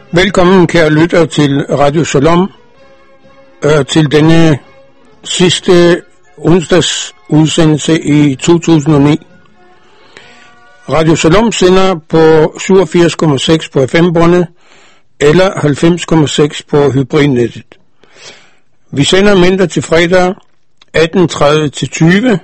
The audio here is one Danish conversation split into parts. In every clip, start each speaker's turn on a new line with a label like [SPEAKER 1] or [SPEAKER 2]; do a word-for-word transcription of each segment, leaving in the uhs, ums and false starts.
[SPEAKER 1] Velkommen, kære lytter, til Radio Shalom, øh, til denne sidste onsdags udsendelse i to tusind og ni. Radio Shalom sender på syvogfirs komma seks på F M-båndet eller halvfems komma seks på hybridnettet. Vi sender mandag til fredag atten tredive til tyve,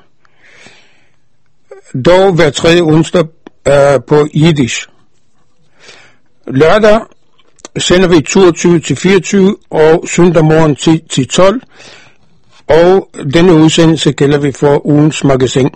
[SPEAKER 1] dog hver tredje onsdag øh, på Yiddish. Lørdag sender vi toogtyve til fireogtyve og søndag morgen ti til tolv, og denne udsendelse gælder vi for ugens magasin.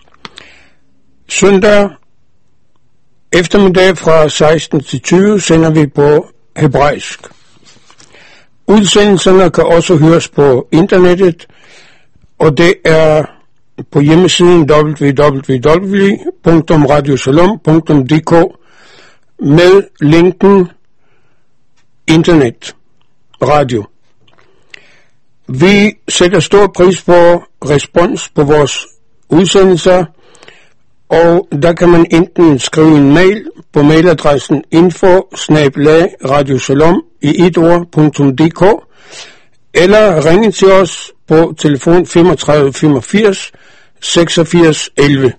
[SPEAKER 1] Søndag eftermiddag fra seksten til tyve sender vi på hebraisk. Udsendelserne kan også høres på internettet, og det er på hjemmesiden w w w punktum radioshalom punktum d k med linken internet radio. Vi sætter stor pris på respons på vores udsendelser, og der kan man enten skrive en mail på mailadressen info snabel-a radioshalom i et ord punktum d k eller ringe til os på telefon femogtredive femogfirs seksogfirs elleve.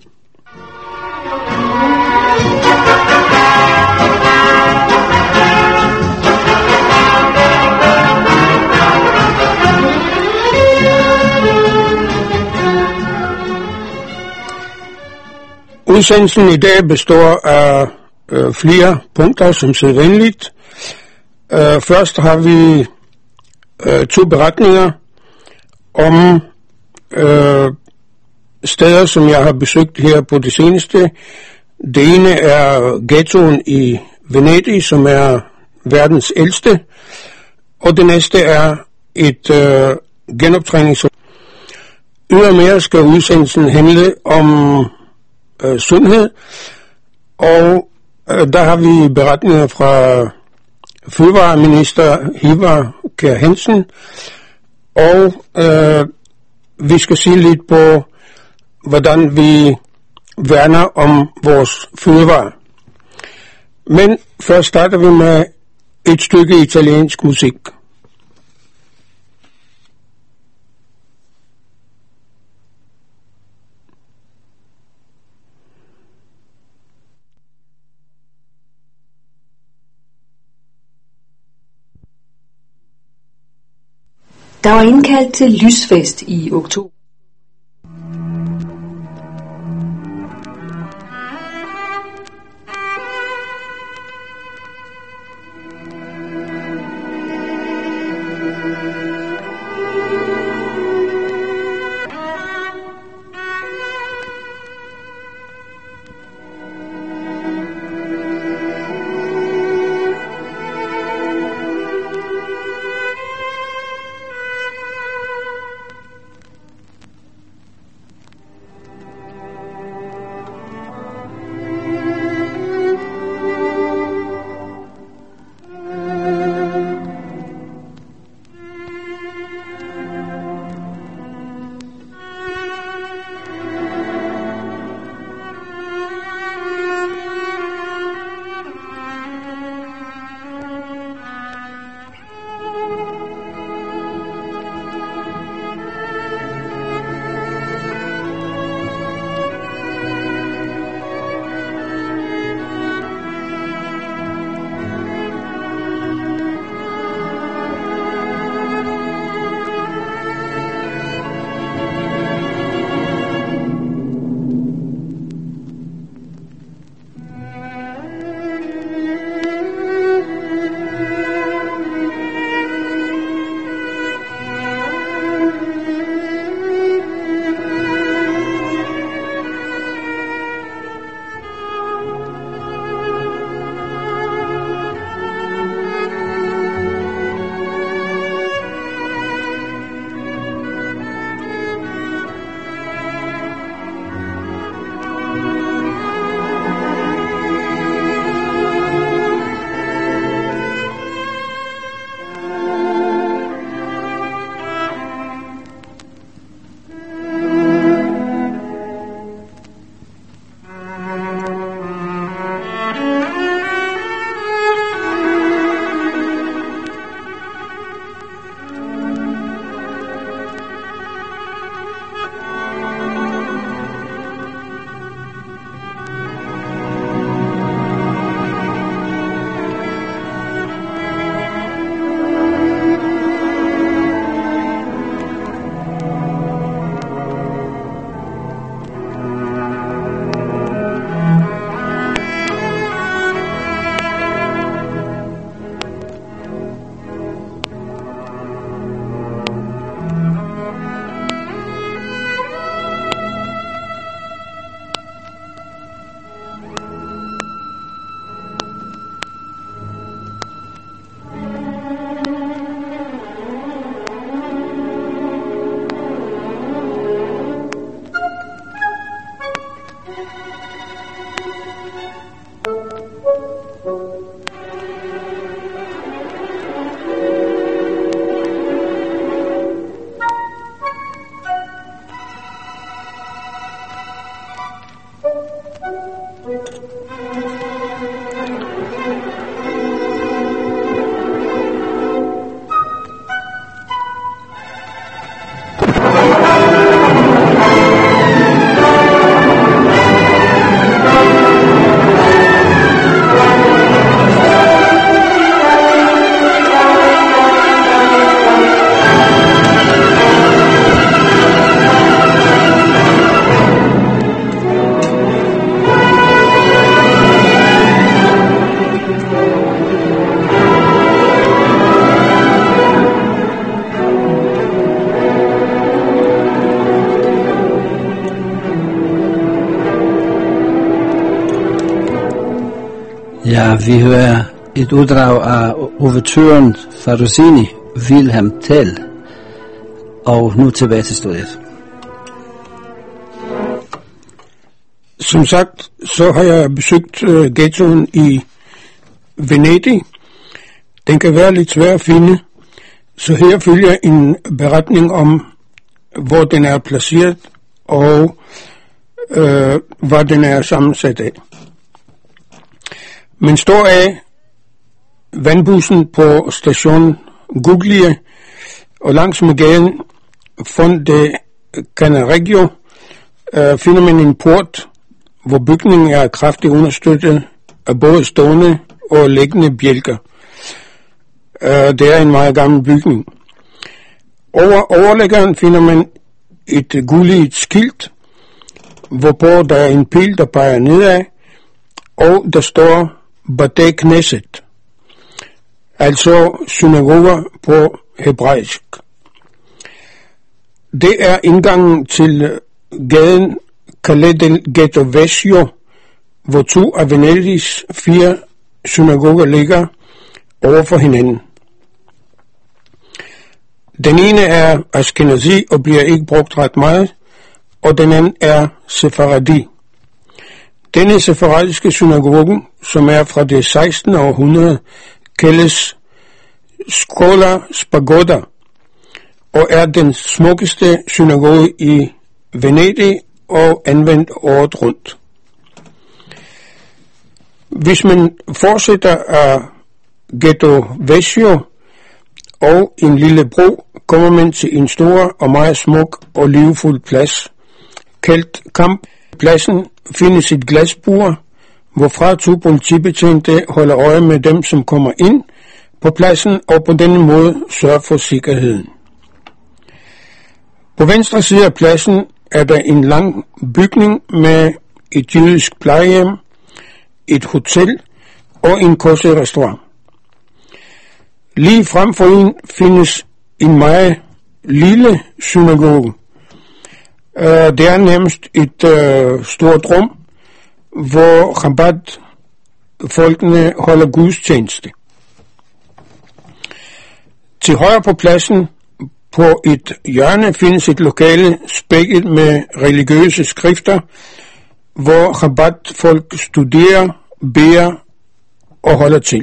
[SPEAKER 1] Udsendelsen i dag består af øh, flere punkter som sædvanligt. Øh, først har vi øh, to beretninger om øh, steder, som jeg har besøgt her på det seneste. Det ene er ghettoen i Venedig, som er verdens ældste, og det næste er et øh, genoptrænings. Ydermere skal udsendelsen handle om øh, sundhed, og øh, der har vi beretninger fra fødevareminister Hivar Kjær Hansen, og øh, vi skal sige lidt på, hvordan vi værner om vores fødevarer. Men først starter vi med et stykke italiensk musik.
[SPEAKER 2] Der var indkaldt til lysfest i oktober.
[SPEAKER 3] Ja, vi hører et uddrag af ouverturen fra Rossini, Wilhelm Tell. Og nu tilbage til studiet.
[SPEAKER 1] Som sagt, så har jeg besøgt uh, ghettoen i Venedig. Den kan være lidt svær at finde, så her følger en beretning om, hvor den er placeret og uh, hvad den er sammensat af. Man står af vandbussen på station Guglie, og langs med gaden Fonte Cannaregio uh, finder man en port, hvor bygningen er kraftigt understøttet af både stående og liggende bjælker. Uh, det er en meget gammel bygning. Over overlæggeren finder man et gulligt skilt, hvorpå der er en pil, der peger nedad, og der står Batei Knesset, altså synagoger på hebraisk. Det er indgangen til gaden Calle del Ghetto Vecchio, hvor to af Venedigs fire synagoger ligger over for hinanden. Den ene er Ashkenazi og bliver ikke brugt ret meget, og den anden er Sefaradi. Denne sefaradiske synagoge, som er fra det sekstende århundrede, kaldes Skola Spagoda, og er den smukkeste synagoge i Venedig og anvendt året rundt. Hvis man fortsætter af Ghetto Vecchio og en lille bro, kommer man til en stor og meget smuk og livfuld plads, kaldt Kamp. Pladsen findes et glasbur, hvorfra to politibetjente holder øje med dem, som kommer ind på pladsen, og på denne måde sørger for sikkerheden. På venstre side af pladsen er der en lang bygning med et jødisk plejehjem, et hotel og en kosher-restaurant. Lige frem for en findes en meget lille synagoge. Uh, det er nærmest et uh, stort rum, hvor Chabad-folkene holder gudstjeneste. Til højre på pladsen på et hjørne findes et lokale spækket med religiøse skrifter, hvor Chabad-folk studerer, beder og holder til.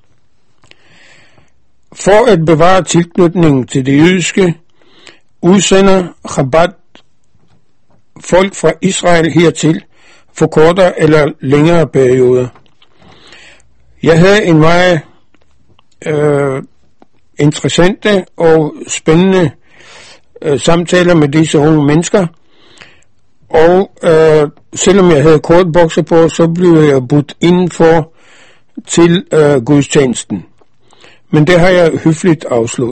[SPEAKER 1] For at bevare tilknytningen til det jødiske, udsender Chabad folk fra Israel hertil for kortere eller længere perioder. Jeg havde en meget øh, interessante og spændende øh, samtaler med disse unge mennesker, og øh, selvom jeg havde kortbukser på, så blev jeg budt indenfor til øh, gudstjenesten. Men det har jeg høfligt afslået.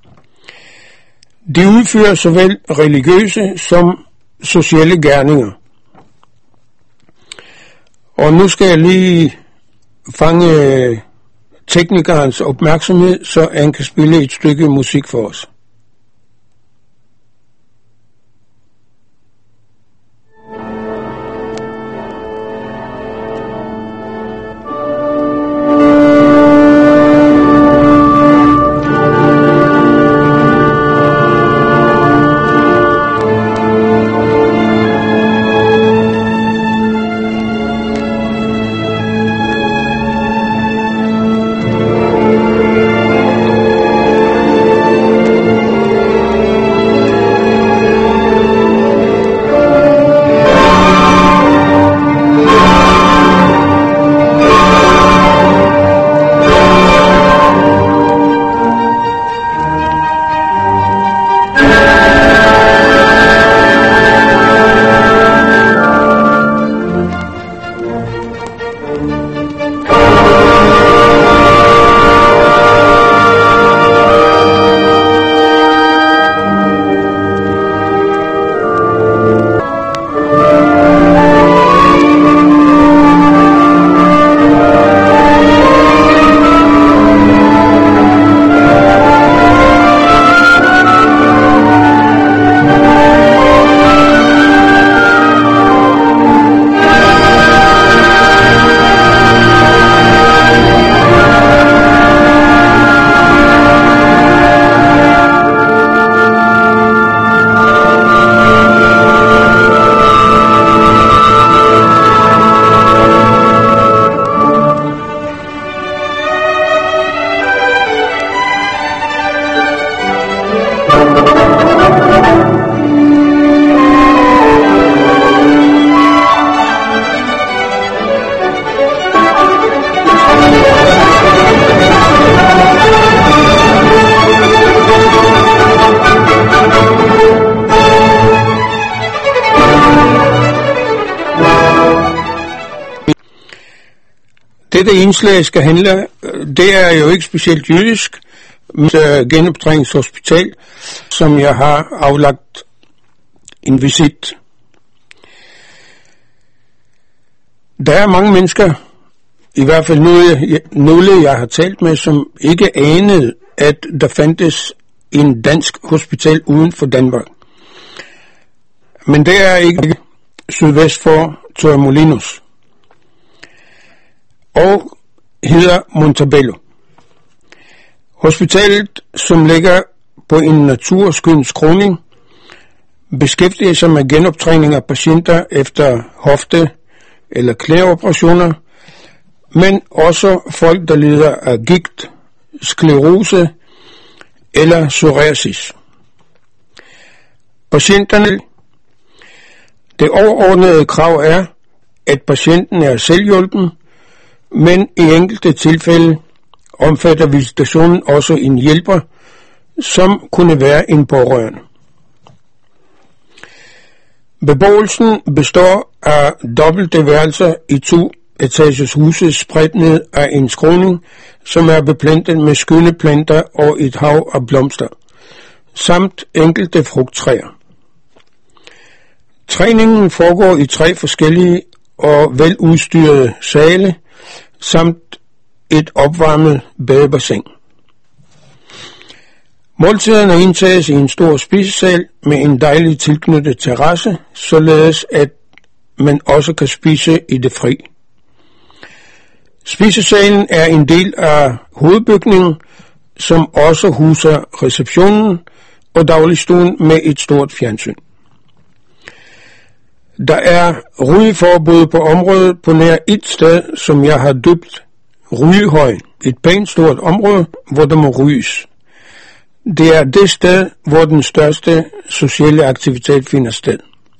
[SPEAKER 1] De udfører såvel religiøse som sociale gerninger. Og nu skal jeg lige fange teknikerens opmærksomhed, så han kan spille et stykke musik for os. Dette indslag skal handle, det er jo ikke specielt jødisk, men genoptræningshospital, som jeg har aflagt en visit. Der er mange mennesker, i hvert fald nogle, nogle jeg har talt med, som ikke anede, at der fandtes en dansk hospital uden for Danmark. Men det er ikke sydvest for Torremolinos og hedder Montebello. Hospitalet, som ligger på en naturskøn skråning, beskæftiger sig med genoptræning af patienter efter hofte- eller knæoperationer, men også folk, der lider af gigt, sklerose eller psoriasis. Patienterne, det overordnede krav er, at patienten er selvhjulpen, men i enkelte tilfælde omfatter visitationen også en hjælper, som kunne være en pårørende. Beboelsen består af dobbelte værelser i to etages huse spredt ned af en skråning, som er beplantet med skønne planter og et hav af blomster, samt enkelte frugttræer. Træningen foregår i tre forskellige og veludstyrede sale, samt et opvarmet badebassin. Måltiderne indtages i en stor spisesal med en dejlig tilknyttet terrasse, således at man også kan spise i det fri. Spisesalen er en del af hovedbygningen, som også huser receptionen og dagligstuen med et stort fjernsyn. Der er rygeforbud på området på nær et sted, som jeg har døbt Rygehøj, et pænt stort område, hvor der må ryges. Det er det sted, hvor den største sociale aktivitet finder sted.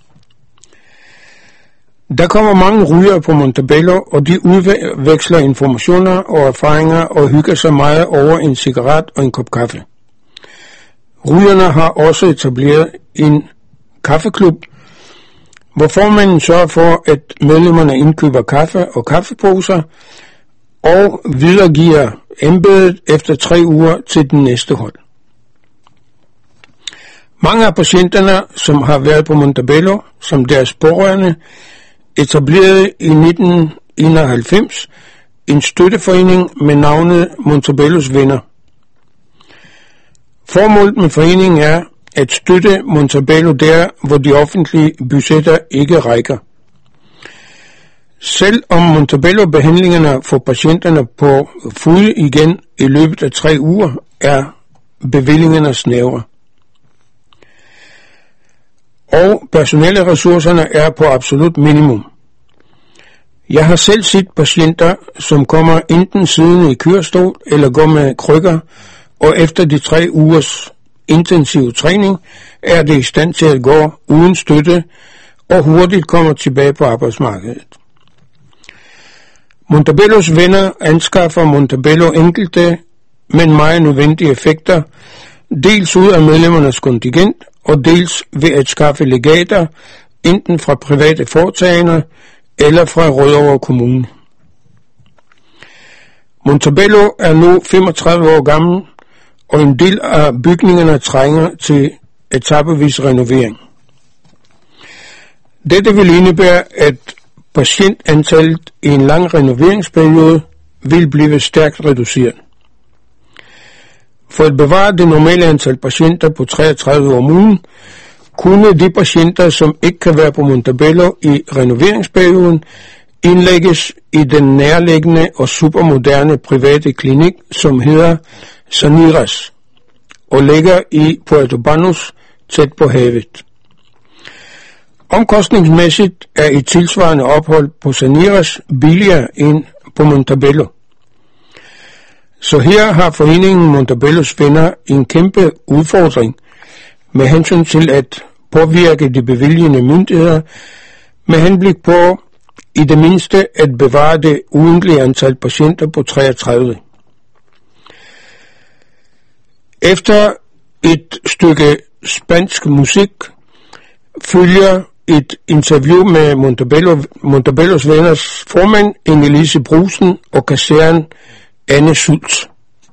[SPEAKER 1] Der kommer mange rygere på Montebello, og de udveksler informationer og erfaringer og hygger sig meget over en cigaret og en kop kaffe. Rygerne har også etableret en kaffeklub, hvor formanden sørger for, at medlemmerne indkøber kaffe og kaffeposer og videregiver embedet efter tre uger til den næste hold. Mange af patienterne, som har været på Montebello som deres pårørende, etablerede i nitten enoghalvfems en støtteforening med navnet Montebellos Venner. Formålet med foreningen er at støtte Montebello der, hvor de offentlige budgetter ikke rækker. Selv om Montebello-behandlingerne får patienterne på fod igen i løbet af tre uger, er bevillingerne snævre. Og personelle ressourcerne er på absolut minimum. Jeg har selv set patienter, som kommer enten siddende i kørestol eller går med krykker, og efter de tre ugers intensiv træning er det i stand til at gå uden støtte og hurtigt kommer tilbage på arbejdsmarkedet. Montebellos Venner anskaffer Montebello enkelte, men meget nødvendige effekter, dels ud af medlemmernes kontingent, og dels ved at skaffe legater, enten fra private foretagender eller fra Rødovre Kommune. Montebello er nu femogtredive år gammel, og en del af bygningerne trænger til etapevis renovering. Dette vil indebære, at patientantallet i en lang renoveringsperiode vil blive stærkt reduceret. For at bevare det normale antal patienter på treogtredive om ugen, kunne de patienter, som ikke kan være på Montebello i renoveringsperioden, indlægges i den nærliggende og supermoderne private klinik, som hedder Saniras, og ligger i Puerto Banús, tæt på havet. Omkostningsmæssigt er et tilsvarende ophold på Saniras billigere end på Montebello. Så her har foreningen Montebellos Venner en kæmpe udfordring med hensyn til at påvirke de bevilgende myndigheder med henblik på i det mindste at bevare det ugentlige antal patienter på treogtredive. Efter et stykke spansk musik følger et interview med Montebello, Montebellos venners formand, Inge-Lise Brusen, og kasseren Anne Schultz.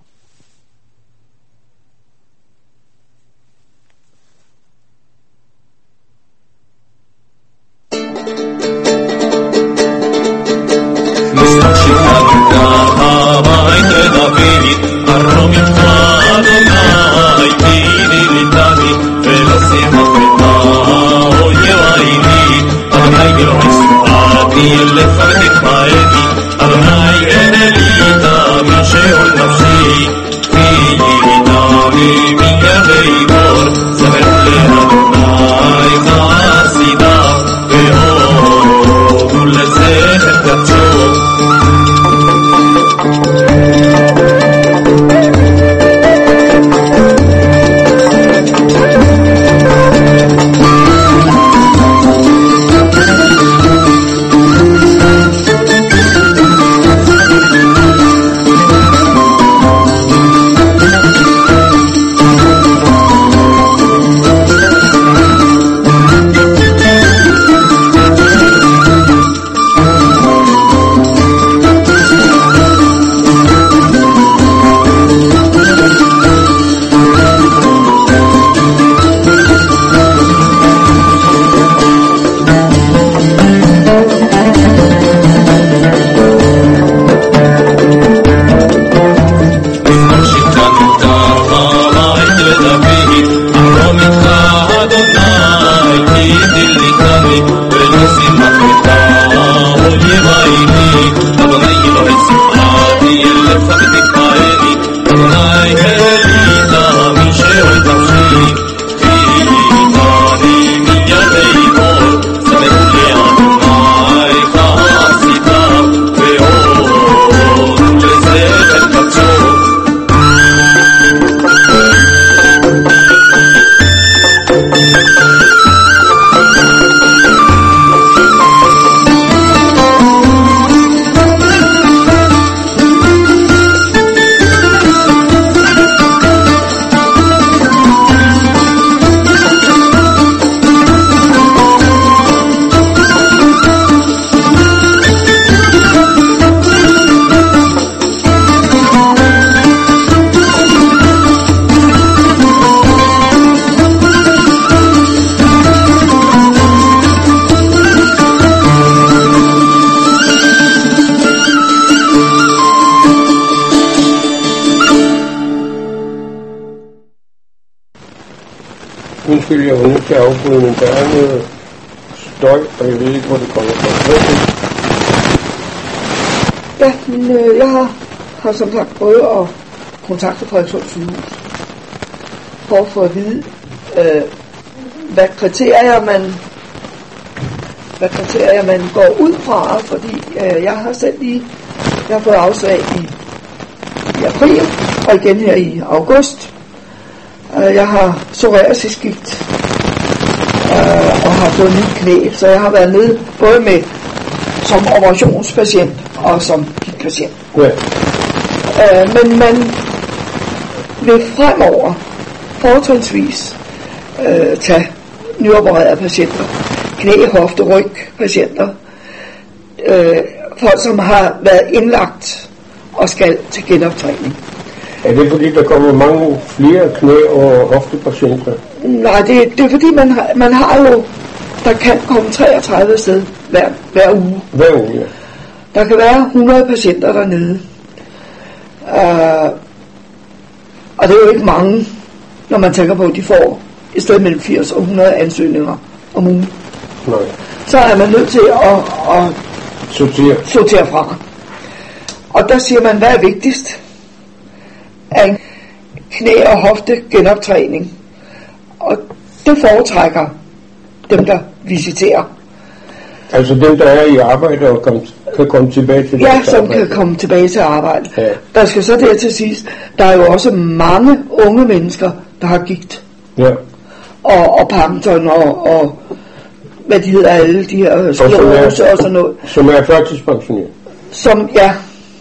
[SPEAKER 1] Undskyld, jeg var nødt til at afbryde, men der er noget støj, og jeg ved ikke, hvor det kommer fra.
[SPEAKER 4] Ja, men øh, jeg har, har som sagt prøvet at kontakte Frederikssunds sygehus for at få at vide, øh, hvad kriterier man hvad kriterier man går ud fra, fordi øh, jeg har selv lige jeg har fået afslag i, i april, og igen her i august. Jeg har psoriasisgigt øh, og har fået nyt knæ, så jeg har været nede både med som operationspatient og som gigtpatient.
[SPEAKER 1] Ja.
[SPEAKER 4] Øh, men man vil fremover fortrinsvis øh, tage nyopererede patienter, knæ, hofte, ryg patienter, øh, folk som har været indlagt og skal til genoptræning.
[SPEAKER 1] Er det fordi, der kommer mange flere knæ- og hoftepatienter?
[SPEAKER 4] Nej, det, det er fordi, man har, man har jo, der kan komme treogtredive sted hver, hver uge.
[SPEAKER 1] Hver uge, ja.
[SPEAKER 4] Der kan være hundrede patienter dernede. Uh, og det er jo ikke mange, når man tænker på, at de får et sted mellem firs og hundrede ansøgninger om ugen.
[SPEAKER 1] Nej.
[SPEAKER 4] Så er man nødt til at, at
[SPEAKER 1] sortere.
[SPEAKER 4] sortere fra. Og der siger man, hvad er vigtigst? Af knæ- og hofte genoptræning. Og det foretrækker dem, der visiterer.
[SPEAKER 1] Altså dem, der er i arbejde og kom, kan komme tilbage til
[SPEAKER 4] Ja, som arbejde. kan komme tilbage til arbejde.
[SPEAKER 1] Ja.
[SPEAKER 4] Der skal så der til sidst, der er jo også mange unge mennesker, der har gigt.
[SPEAKER 1] Ja.
[SPEAKER 4] Og, og Parkinson og, og hvad de hedder, alle de her sklerose og sådan noget.
[SPEAKER 1] Som er førtidspensioneret.
[SPEAKER 4] Som, ja.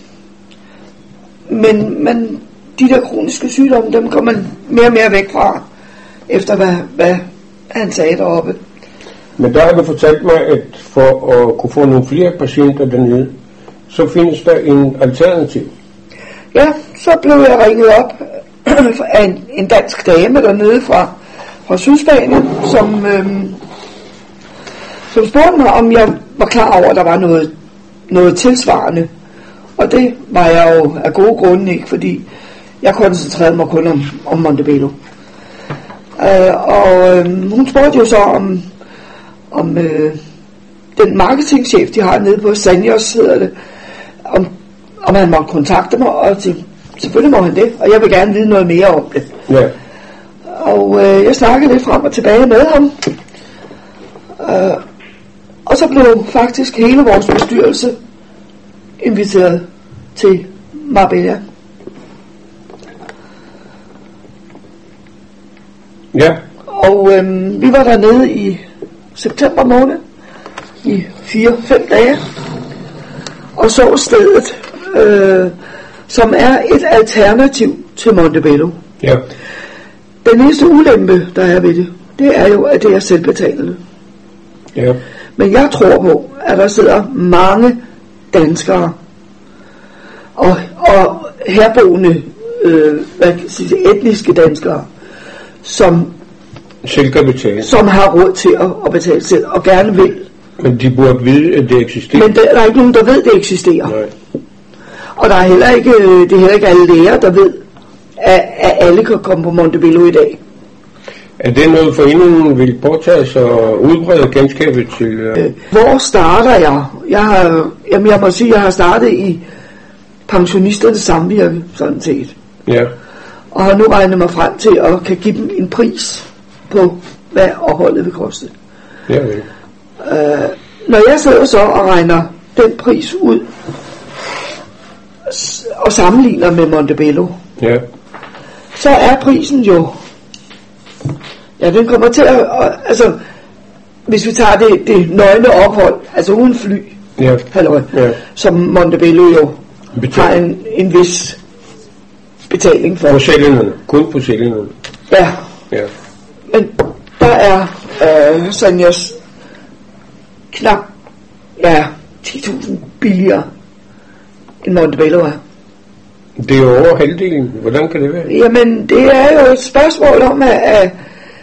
[SPEAKER 4] Men, men de der kroniske sygdomme, dem går man mere og mere væk fra, efter hvad, hvad han sagde deroppe.
[SPEAKER 1] Men der har du fortalt mig, at for at kunne få nogle flere patienter dernede, så findes der en alternativ.
[SPEAKER 4] Ja, så blev jeg ringet op af en, en dansk dame dernede fra, fra Sydspanien, som, øhm, som spurgte mig, om jeg var klar over, at der var noget, noget tilsvarende. Og det var jeg jo af gode grunde ikke, fordi jeg koncentrerede mig kun om, om Montebello. Øh, og øh, hun spurgte jo så om, om øh, den marketingchef, de har nede på Sanios, hedder det, om, om han måtte kontakte mig, og tænkte, selvfølgelig må han det, og jeg vil gerne vide noget mere om det.
[SPEAKER 1] Ja.
[SPEAKER 4] Og øh, jeg snakkede lidt frem og tilbage med ham, øh, og så blev faktisk hele vores bestyrelse inviteret til Marbella.
[SPEAKER 1] Ja.
[SPEAKER 4] Og øhm, vi var dernede i september måned, i fire fem dage, og så stedet, øh, som er et alternativ til Montebello.
[SPEAKER 1] Ja.
[SPEAKER 4] Den eneste ulempe, der er ved det, det er jo, at det er selvbetalende.
[SPEAKER 1] Ja.
[SPEAKER 4] Men jeg tror på, at der sidder mange danskere og, og herboende øh, hvad kan sige, etniske danskere, som,
[SPEAKER 1] selv kan betale.
[SPEAKER 4] som har råd til at, at betale selv og gerne vil.
[SPEAKER 1] Men de burde vide, at det eksisterer.
[SPEAKER 4] Men der, der er ikke nogen, der ved, at det eksisterer.
[SPEAKER 1] Nej.
[SPEAKER 4] Og der er heller ikke, det er heller ikke alle læger, der ved, at, at alle kan komme på Montebello i dag.
[SPEAKER 1] Er det noget, foreningen vil påtage sig og udbrede kendskabet til? Uh...
[SPEAKER 4] Hvor starter jeg? Jeg har, jamen jeg må sige, jeg har startet i pensionisternes samvirke, sådan set.
[SPEAKER 1] Ja.
[SPEAKER 4] Og har nu regnet mig frem til at kan give dem en pris på, hvad opholdet vil koste.
[SPEAKER 1] Ja, vel.
[SPEAKER 4] Uh, når jeg sidder så og regner den pris ud og sammenligner med Montebello,
[SPEAKER 1] ja,
[SPEAKER 4] så er prisen jo, ja, den kommer til at, altså, hvis vi tager det, det nøgne ophold, altså uden fly,
[SPEAKER 1] ja,
[SPEAKER 4] halløj,
[SPEAKER 1] ja,
[SPEAKER 4] som Montebello jo
[SPEAKER 1] Betal.
[SPEAKER 4] har en, en vis betaling for.
[SPEAKER 1] På cellerne, kun på cellerne.
[SPEAKER 4] Ja,
[SPEAKER 1] Ja.
[SPEAKER 4] men der er øh, Sanios knap, ja, ti tusind billigere end Montebello er.
[SPEAKER 1] Det er jo over halvdelen. Hvordan kan det være?
[SPEAKER 4] Jamen, det er jo et spørgsmål om, at, at,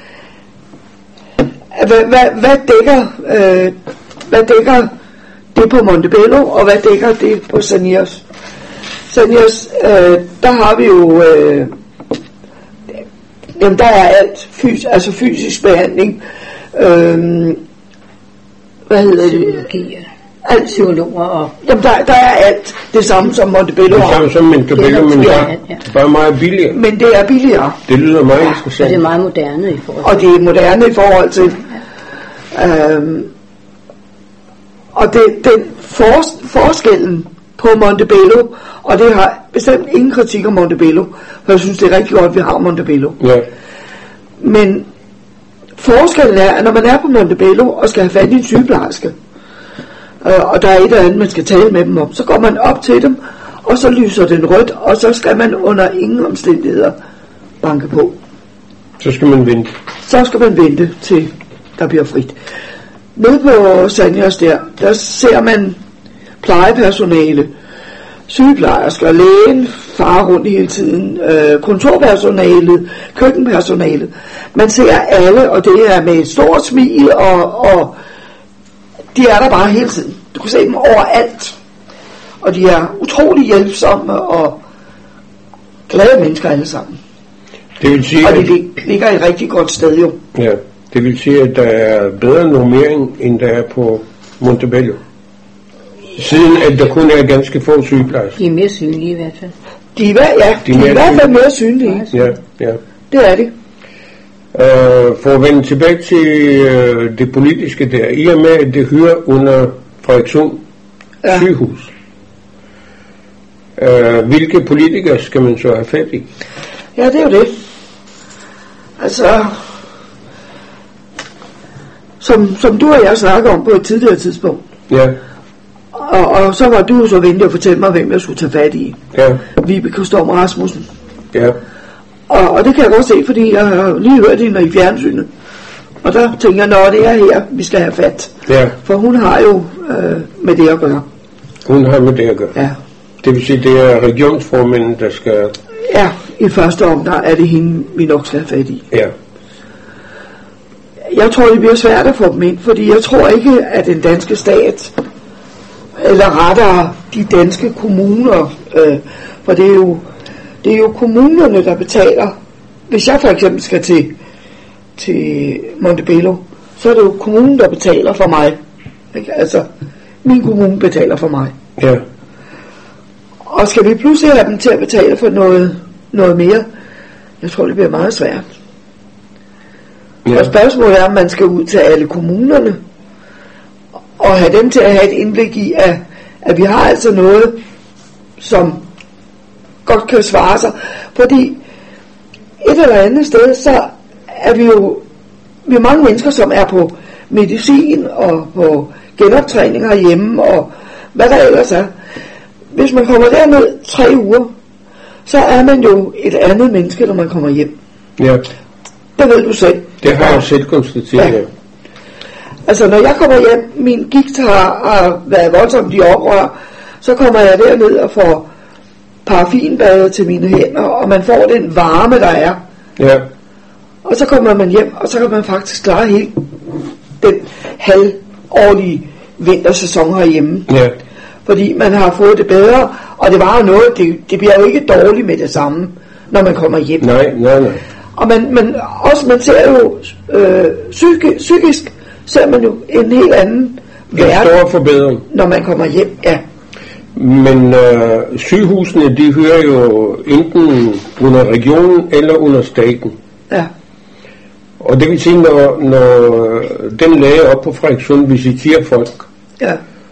[SPEAKER 4] at hvad, hvad, hvad dækker øh, hvad dækker det på Montebello, og hvad dækker det på Sanios? Sanios, øh, der har vi jo, øh, jamen der er alt, fys, altså fysisk behandling, øh, hvad hedder det?
[SPEAKER 5] Psykologi, alt psykologer og...
[SPEAKER 4] Jamen der, der er alt det samme som Montebello
[SPEAKER 1] Det
[SPEAKER 4] har.
[SPEAKER 1] samme som Montebello, men
[SPEAKER 5] Ja,
[SPEAKER 1] bare,
[SPEAKER 5] ja.
[SPEAKER 1] bare meget billigere.
[SPEAKER 4] Men det er billigere.
[SPEAKER 1] Det lyder meget
[SPEAKER 5] Og
[SPEAKER 1] interessant.
[SPEAKER 5] det er meget moderne i forhold
[SPEAKER 4] Og det er moderne i forhold til. Øhm, og det, den for, forskellen på Montebello, og det har bestemt ingen kritik om Montebello, for jeg synes det er rigtig godt, at vi har Montebello.
[SPEAKER 1] Ja.
[SPEAKER 4] Men forskellen er, at når man er på Montebello og skal have fat i en sygeplejerske, øh, og der er et eller andet, man skal tale med dem om, så går man op til dem, og så lyser den rødt, og så skal man under ingen omstændigheder banke på.
[SPEAKER 1] Så skal man vente.
[SPEAKER 4] Så skal man vente til der bliver frit. Nede på Sanios der, der ser man plejepersonale, sygeplejersker, lægen farer rundt hele tiden, øh, kontorpersonalet, køkkenpersonalet. Man ser alle, og det er med et stort smil, og, og de er der bare hele tiden. Du kan se dem overalt. Og de er utrolig hjælpsomme og glade mennesker alle sammen.
[SPEAKER 1] Det vil sige,
[SPEAKER 4] Og de
[SPEAKER 1] at,
[SPEAKER 4] lig, ligger et rigtig godt sted jo.
[SPEAKER 1] ja, det vil sige, at der er bedre normering, end der er på Montebello. Siden at der kun er ganske få sygeplejersker.
[SPEAKER 5] De er mere synlige i hvert fald.
[SPEAKER 4] De er, ja, de, de er i hvert fald mere synlige.
[SPEAKER 1] Ja, ja.
[SPEAKER 4] Det er det.
[SPEAKER 1] Uh, for at vende tilbage til uh, det politiske der, i og med at det hører under Frederikssund
[SPEAKER 4] Ja.
[SPEAKER 1] sygehus, uh, hvilke politikere skal man så have fat i?
[SPEAKER 4] Ja, det er jo det. Altså, som, som du og jeg snakker om på et tidligere tidspunkt,
[SPEAKER 1] Ja,
[SPEAKER 4] og, og så var du så venlig at fortælle mig, hvem jeg skulle tage fat i.
[SPEAKER 1] ja,
[SPEAKER 4] Vibeke Storm Rasmussen.
[SPEAKER 1] ja,
[SPEAKER 4] Og, og det kan jeg godt se, fordi jeg har lige hørt hende i fjernsynet. Og der tænker jeg, nå, det er her, vi skal have fat.
[SPEAKER 1] Ja.
[SPEAKER 4] For hun har jo øh, med det at gøre.
[SPEAKER 1] Hun har med det at gøre.
[SPEAKER 4] Ja.
[SPEAKER 1] Det vil sige, det er regionsformanden, der skal...
[SPEAKER 4] Ja, i første omgang er det hende, vi nok skal have fat i.
[SPEAKER 1] Ja.
[SPEAKER 4] Jeg tror, det bliver svært at få dem ind, fordi jeg tror ikke, at den danske stat, eller rettere de danske kommuner, øh, for det er, jo, det er jo kommunerne, der betaler. Hvis jeg for eksempel skal til, til Montebello, så er det jo kommunen, der betaler for mig. Ikke? Altså, min kommune betaler for mig.
[SPEAKER 1] Ja.
[SPEAKER 4] Og skal vi pludselig have dem til at betale for noget, noget mere? Jeg tror, det bliver meget svært. Ja. Og spørgsmålet er, om man skal ud til alle kommunerne og have dem til at have et indblik i, at, at vi har altså noget, som godt kan svare sig. Fordi et eller andet sted, så er vi jo vi er mange mennesker, som er på medicin og på genoptræning herhjemme og hvad der ellers er. Hvis man kommer derned tre uger, så er man jo et andet menneske, når man kommer hjem.
[SPEAKER 1] Ja.
[SPEAKER 4] Det ved du selv.
[SPEAKER 1] Det har jeg selv konstateret. Ja.
[SPEAKER 4] Altså når jeg kommer hjem, min gigt har, har været voldsomt i oprør, så kommer jeg derned og får paraffinbade til mine hænder, og man får den varme, der er.
[SPEAKER 1] Ja.
[SPEAKER 4] Og så kommer man hjem, og så kan man faktisk klare hele den halvårlige vintersæson herhjemme.
[SPEAKER 1] Ja.
[SPEAKER 4] Fordi man har fået det bedre, og det var jo noget, det, det bliver jo ikke dårligt med det samme, når man kommer hjem.
[SPEAKER 1] Nej, nej, nej.
[SPEAKER 4] Og man, man, også man ser jo øh, psyki, psykisk, ser man jo en helt anden verden,
[SPEAKER 1] en stor forbedring,
[SPEAKER 4] når man kommer hjem. Ja.
[SPEAKER 1] Men øh, sygehusene, de hører jo enten under regionen eller under staten.
[SPEAKER 4] Ja.
[SPEAKER 1] Og det vil sige, når, når den læge op på Frederikssund visiterer folk,
[SPEAKER 4] Ja.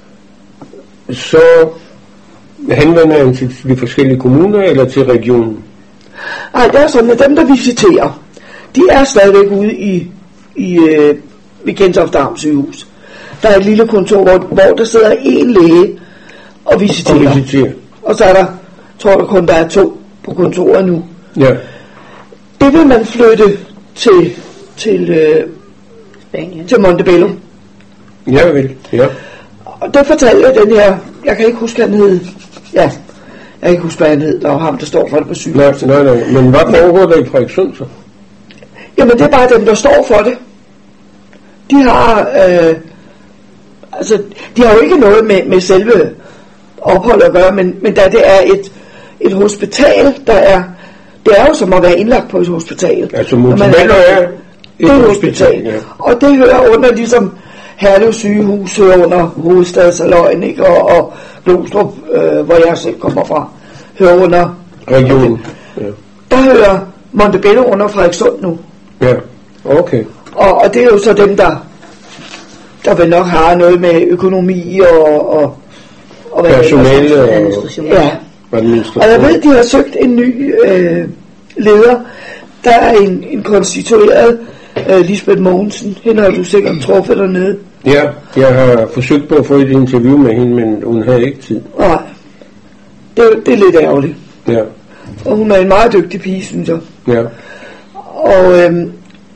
[SPEAKER 1] så henvender han til de forskellige kommuner eller til regionen?
[SPEAKER 4] Nej, det er sådan, at dem, der visiterer, de er stadigvæk ude i, i øh, ved Gentofte Amts sygehus. Der er et lille kontor, hvor, hvor der sidder en læge og visiterer.
[SPEAKER 1] Og visiterer.
[SPEAKER 4] Og så er der, tror jeg kun, der er to på kontoret nu.
[SPEAKER 1] Ja.
[SPEAKER 4] Det vil man flytte til, til, øh,
[SPEAKER 5] Spanien.
[SPEAKER 4] til Montebello.
[SPEAKER 1] Ja, vel. Ja.
[SPEAKER 4] Og der fortalte jeg den her, jeg kan ikke huske, hvad han hed. Ja, jeg kan ikke huske, hvad han hed. Der var ham, der står for det på sygehuset.
[SPEAKER 1] Nej, nej, nej. Men hvad foregår der i Frederikssund så?
[SPEAKER 4] Jamen, det er bare dem, der står for det. De har, øh, altså, de har jo ikke noget med, med selve ophold at gøre, men, men da det er et, et hospital, der er, det er jo som at være indlagt på et hospital.
[SPEAKER 1] Altså, Montebello er et
[SPEAKER 4] det er et
[SPEAKER 1] hospital,
[SPEAKER 4] hospital.
[SPEAKER 1] ja.
[SPEAKER 4] Og det hører under ligesom Herlev sygehus, hører under Hovedstadsaløjen, ikke? Og, og Glostrup, øh, hvor jeg selv kommer fra, hører under
[SPEAKER 1] regionen. Ja.
[SPEAKER 4] Der hører Montebello under Frederikssund nu.
[SPEAKER 1] Ja, okay.
[SPEAKER 4] Og, og det er jo så dem, der der vil nok har noget med økonomi og, og, og hvad
[SPEAKER 1] personale og
[SPEAKER 5] administration.
[SPEAKER 4] Ja.
[SPEAKER 1] administration.
[SPEAKER 4] Og jeg ved, de har søgt en ny øh, leder. Der er en, en konstitueret øh, Lisbeth Mogensen. Hende har du sikkert truffet dernede.
[SPEAKER 1] Ja, jeg har forsøgt på at få et interview med hende, men hun havde ikke tid.
[SPEAKER 4] Nej, det, det er lidt ærgerligt.
[SPEAKER 1] Ja,
[SPEAKER 4] Og hun er en meget dygtig pige, synes jeg.
[SPEAKER 1] ja,
[SPEAKER 4] Og, øhm,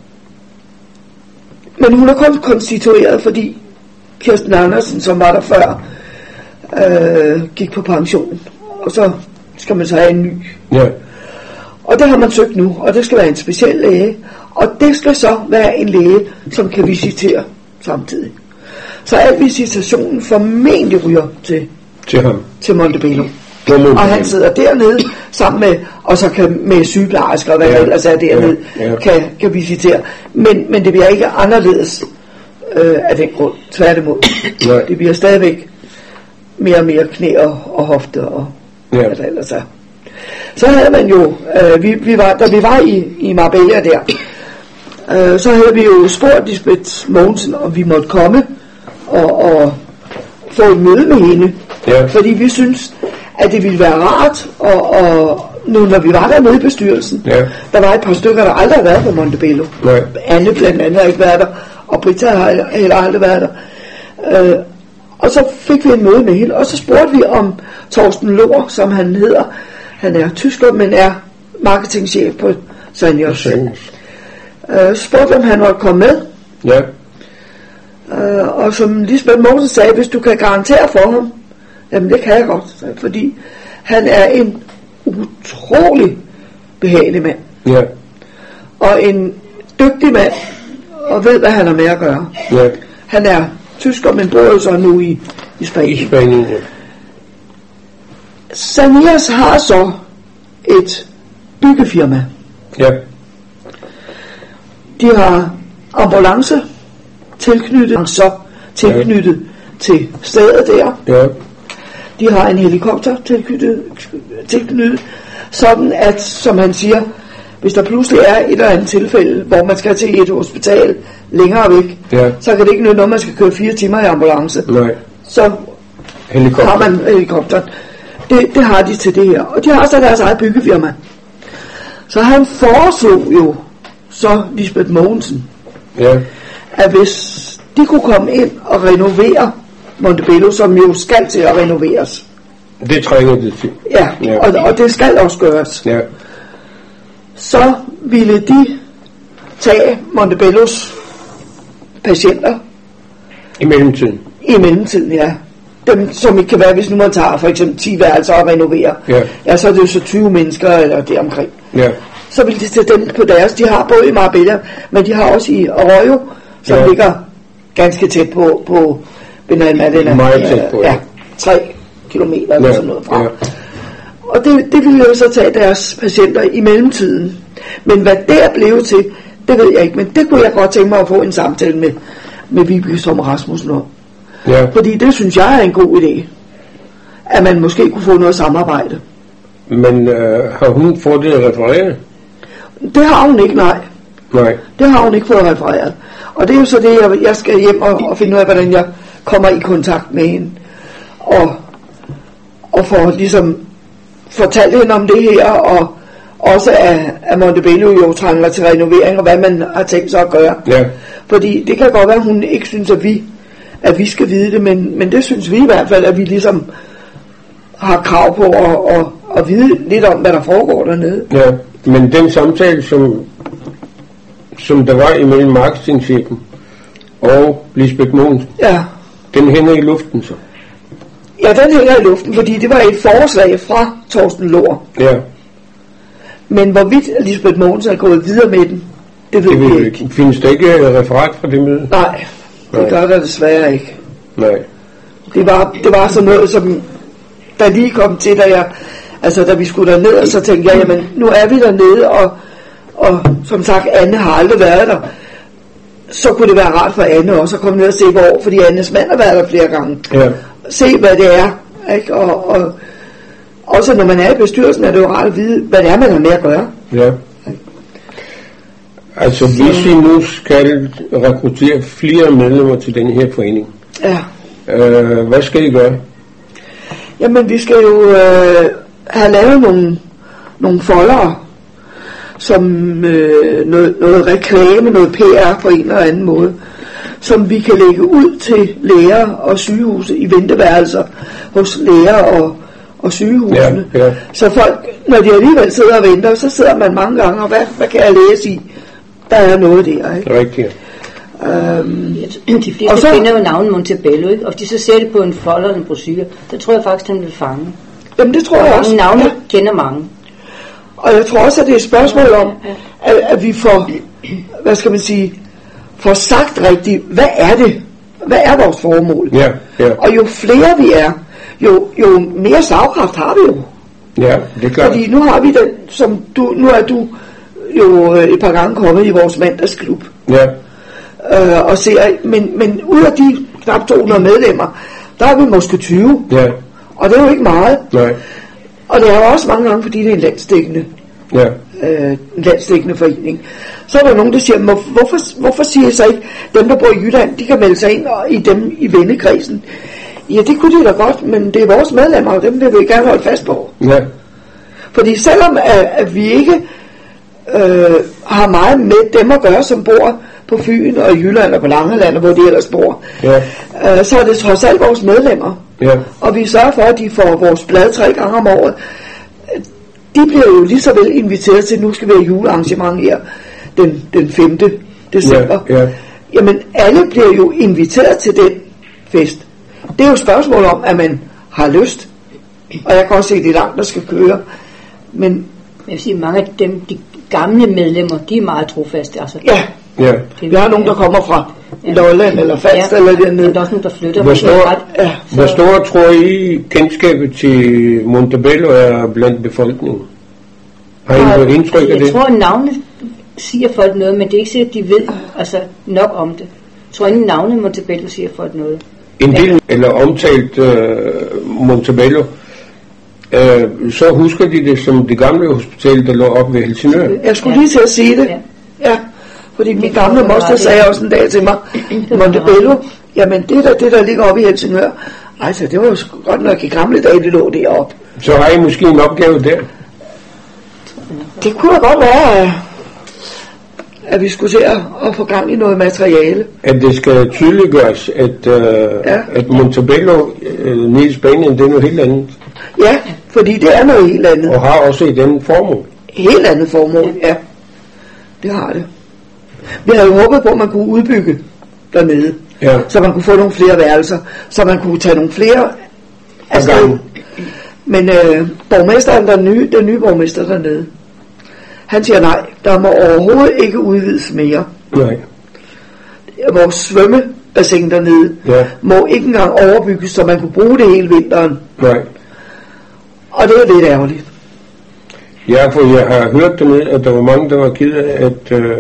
[SPEAKER 4] men hun er kun konstitueret, fordi Kirsten Andersen, som var der før, øh, gik på pension. Og så skal man så have en ny.
[SPEAKER 1] ja,
[SPEAKER 4] Og det har man søgt nu, og det skal være en speciel læge. Og det skal så være en læge, som kan visitere samtidig. Så al visitationen formentlig ryger til,
[SPEAKER 1] til ham.
[SPEAKER 4] til Montebello.
[SPEAKER 1] På Montebello.
[SPEAKER 4] Og han sidder dernede sammen med, og så kan med sygeplejersker, og hvad
[SPEAKER 1] Ja.
[SPEAKER 4] der ellers er dernede,
[SPEAKER 1] Ja. Ja.
[SPEAKER 4] Kan, kan visitere. Men, men det bliver ikke anderledes øh, af den grund. Tværtimod.
[SPEAKER 1] Nej.
[SPEAKER 4] Det bliver stadigvæk mere og mere knæ og, og hofte og
[SPEAKER 1] Ja.
[SPEAKER 4] hvad der ellers er. Så havde man jo, øh, vi, vi var, da vi var i, i Marbella der, øh, så havde vi jo spurgt Lisbeth Mogensen, om vi måtte komme og, og få et møde med hende.
[SPEAKER 1] Ja.
[SPEAKER 4] Fordi vi synes, at det ville være rart, og, og nu når vi var dernede i bestyrelsen,
[SPEAKER 1] Ja.
[SPEAKER 4] der var et par stykker, der aldrig har været på Montebello.
[SPEAKER 1] Nej.
[SPEAKER 4] Anne blandt andet har ikke været der, og Britta har heller aldrig været der. Øh, og så fik vi en møde med hende, og så spurgte vi om Torsten Lohr, som han hedder. Han er tysker, men er marketingchef på Sanjos.
[SPEAKER 1] Sanjos.
[SPEAKER 4] Øh, så spurgte vi, om han måtte komme med,
[SPEAKER 1] Ja.
[SPEAKER 4] Øh, og som Lisbeth Mogensen sagde, hvis du kan garantere for ham, jamen det kan jeg godt, fordi han er en utrolig behagelig mand.
[SPEAKER 1] Ja.
[SPEAKER 4] Og en dygtig mand, og ved, hvad han har med at gøre.
[SPEAKER 1] Ja.
[SPEAKER 4] Han er tysker, men bor jo så nu i, i Spanien.
[SPEAKER 1] I Spanien, ja.
[SPEAKER 4] Sanias har så et byggefirma.
[SPEAKER 1] Ja.
[SPEAKER 4] De har ambulance tilknyttet, så tilknyttet ja. til stedet der.
[SPEAKER 1] Ja.
[SPEAKER 4] De har en helikopter tilknyttet, tilknyttet, sådan at, som han siger, hvis der pludselig er et eller andet tilfælde, hvor man skal til et hospital længere væk,
[SPEAKER 1] ja.
[SPEAKER 4] så kan det ikke nytte noget, man skal køre fire timer i ambulance.
[SPEAKER 1] Nej.
[SPEAKER 4] Så
[SPEAKER 1] helikopter.
[SPEAKER 4] har man helikopteren. Det, det har de til det her. Og de har så deres eget byggefirma. Så han foreslog jo så Lisbeth Mogensen,
[SPEAKER 1] ja.
[SPEAKER 4] at hvis de kunne komme ind og renovere Montebello, som jo skal til at renoveres.
[SPEAKER 1] Det trænger det til.
[SPEAKER 4] Ja,
[SPEAKER 1] ja.
[SPEAKER 4] Og, og det skal også gøres.
[SPEAKER 1] Ja.
[SPEAKER 4] Så ville de tage Montebellos patienter.
[SPEAKER 1] I mellemtiden.
[SPEAKER 4] I mellemtiden, ja. Dem, som ikke kan være, hvis nu man tager for eksempel ti værelser og renoverer. Ja. Ja, så er det jo så tyve mennesker eller deromkring.
[SPEAKER 1] Ja.
[SPEAKER 4] Så vil de tage dem på deres. De har både i Marbella, men de har også i Arroyo, som ja. ligger ganske tæt på, på Benalmádena.
[SPEAKER 1] Meget tæt på, ja.
[SPEAKER 4] Ja, tre kilometer eller ja. sådan noget fra.
[SPEAKER 1] Ja.
[SPEAKER 4] Og det, det ville jo så tage deres patienter i mellemtiden. Men hvad det er blevet til, det ved jeg ikke. Men det kunne jeg godt tænke mig at få en samtale med, med Vibeke Sommer Rasmussen om.
[SPEAKER 1] Ja.
[SPEAKER 4] Fordi det synes jeg er en god idé. At man måske kunne få noget samarbejde.
[SPEAKER 1] Men øh, har hun fået det refereret?
[SPEAKER 4] Det har hun ikke, nej.
[SPEAKER 1] Nej.
[SPEAKER 4] Det har hun ikke fået refereret. Og det er jo så det, jeg, jeg skal hjem og, og finde ud af, hvordan jeg kommer i kontakt med hende. Og, og får ligesom fortalt hende om det her, og også at, at Montebello jo trænger til renovering, og hvad man har tænkt sig at gøre.
[SPEAKER 1] Ja.
[SPEAKER 4] Fordi det kan godt være, at hun ikke synes, at vi, at vi skal vide det, men, men det synes vi i hvert fald, at vi ligesom har krav på at, at, at vide lidt om, hvad der foregår dernede.
[SPEAKER 1] Ja, men den samtale, som, som der var imellem marketingchefen og Lisbeth Mogensen,
[SPEAKER 4] ja.
[SPEAKER 1] den hænger i luften så?
[SPEAKER 4] Ja, den hænger i luften, fordi det var et forslag fra Torsten Lor.
[SPEAKER 1] Ja.
[SPEAKER 4] Men hvorvidt Lisbeth Mogensen er gået videre med den, det ved
[SPEAKER 1] det
[SPEAKER 4] vi ikke.
[SPEAKER 1] Findes der ikke referat fra det møde?
[SPEAKER 4] Nej, det Nej. gør der desværre ikke.
[SPEAKER 1] Nej.
[SPEAKER 4] Det var, det var sådan noget, som der lige kom til, da jeg, altså da vi skulle derned, og så tænkte jeg, jamen nu er vi dernede, og, og som sagt, Anne har aldrig været der. Så kunne det være rart for Anne også at komme ned og se hvor, fordi Annes mand har været der flere gange. Ja. Se hvad det er, ikke? Og, og også når man er i bestyrelsen, er det jo rart at vide, hvad det er, man har med at gøre.
[SPEAKER 1] Ja. Altså hvis vi nu skal rekruttere flere medlemmer til denne her forening,
[SPEAKER 4] ja.
[SPEAKER 1] øh, hvad skal I gøre?
[SPEAKER 4] Jamen vi skal jo øh, have lavet nogle, nogle foldere, som øh, noget, noget reklame, noget P R på en eller anden måde, som vi kan lægge ud til læger og sygehuse i venteværelser hos læger og, og sygehusene. Ja, ja. Så folk, når de alligevel sidder og venter, så sidder man mange gange, og hvad, hvad kan jeg læse i? Der er noget der, ikke?
[SPEAKER 1] Rigtigt.
[SPEAKER 5] Øhm, de fleste så, finder jo navnet Montebello, ikke? Og de så ser det på en folder eller en brochure, så tror jeg faktisk, han vil fange.
[SPEAKER 4] Jamen det tror og jeg også.
[SPEAKER 5] Navnet
[SPEAKER 4] ja.
[SPEAKER 5] kender mange.
[SPEAKER 4] Og jeg tror også, at det er et spørgsmål om, at, at vi får, hvad skal man sige, får sagt rigtigt, hvad er det? Hvad er vores formål?
[SPEAKER 1] Ja, ja.
[SPEAKER 4] Og jo flere vi er, jo, jo mere slagkraft har vi jo.
[SPEAKER 1] Ja, det er klart.
[SPEAKER 4] Fordi nu har vi den, som du, nu er du jo et par gange kommet i vores mandagsklub.
[SPEAKER 1] Ja.
[SPEAKER 4] Øh, og ser, men, men ud af de knap to hundrede medlemmer, der er vi måske tyve.
[SPEAKER 1] Ja.
[SPEAKER 4] Og det er jo ikke meget.
[SPEAKER 1] Nej.
[SPEAKER 4] Og det er jo også mange gange, fordi det er en landsdækkende,
[SPEAKER 1] ja.
[SPEAKER 4] øh, en landsdækkende forening. Så er der nogen, der siger, hvorfor, hvorfor siger jeg så ikke, dem der bor i Jylland, de kan melde sig ind og i dem i vennekredsen? Ja, det kunne de da godt, men det er vores medlemmer, og dem vil vi gerne holde fast på.
[SPEAKER 1] Ja.
[SPEAKER 4] Fordi selvom at, at vi ikke øh, har meget med dem at gøre, som bor på Fyn og i Jylland og på Langeland, og hvor de ellers bor, ja. øh, så er det trods alt vores medlemmer. Ja. Og vi sørger for, at de får vores blad tre gange om året. De bliver jo lige så vel inviteret til, nu skal vi have julearrangement her den, den femte december.
[SPEAKER 1] Ja, ja.
[SPEAKER 4] Jamen, alle bliver jo inviteret til den fest. Det er jo et spørgsmål om, at man har lyst. Og jeg kan også se, at det er langt, der skal køre. Men
[SPEAKER 5] jeg vil sige, mange af dem, de gamle medlemmer, de er meget trofaste. Altså.
[SPEAKER 4] Ja,
[SPEAKER 1] ja.
[SPEAKER 4] Vi har nogen, der kommer fra ja. Lolland eller Falster ja. eller dernede.
[SPEAKER 5] Der er også nogen, der flytter.
[SPEAKER 1] Hvor stor,
[SPEAKER 4] ja,
[SPEAKER 1] hvor stor tror I kendskabet til Montebello er blandt befolkningen? Har I noget indtryk af det?
[SPEAKER 5] Jeg tror, at navnet siger folk noget, men det er ikke sikkert, at de ved altså, nok om det. Jeg tror ikke, navnet Montebello siger folk noget.
[SPEAKER 1] En del, ja. eller omtalt uh, Montebello, uh, så husker de det som det gamle hospital, der lå op ved Helsingør.
[SPEAKER 4] Jeg skulle ja. lige til at sige det. Ja. ja. Fordi min gamle moster sagde også en dag til mig, Montebello, jamen det der, det der ligger oppe i Helsingør, altså det var jo godt nok i gamle dage, det lå deroppe.
[SPEAKER 1] Så har I måske en opgave der?
[SPEAKER 4] Det kunne da godt være, at vi skulle se at få gang i noget materiale.
[SPEAKER 1] At det skal tydeliggøres, at, uh, ja. at Montebello uh, nede i Spanien, det er noget helt andet.
[SPEAKER 4] Ja, fordi det er noget helt andet.
[SPEAKER 1] Og har også et andet formål.
[SPEAKER 4] Helt andet formål, ja. Det har det. Vi havde jo håbet på, at man kunne udbygge dernede, ja. så man kunne få nogle flere værelser, så man kunne tage nogle flere afsted. Men øh, borgmesteren, der nye, den nye borgmester dernede, han siger nej, der må overhovedet ikke udvides mere.
[SPEAKER 1] Nej.
[SPEAKER 4] Vores svømmebassin dernede ja. må ikke engang overbygges, så man kunne bruge det hele vinteren.
[SPEAKER 1] Nej.
[SPEAKER 4] Og det er lidt ærgerligt.
[SPEAKER 1] Ja, for jeg har hørt dernede, at der var mange, der var ked af, at, øh,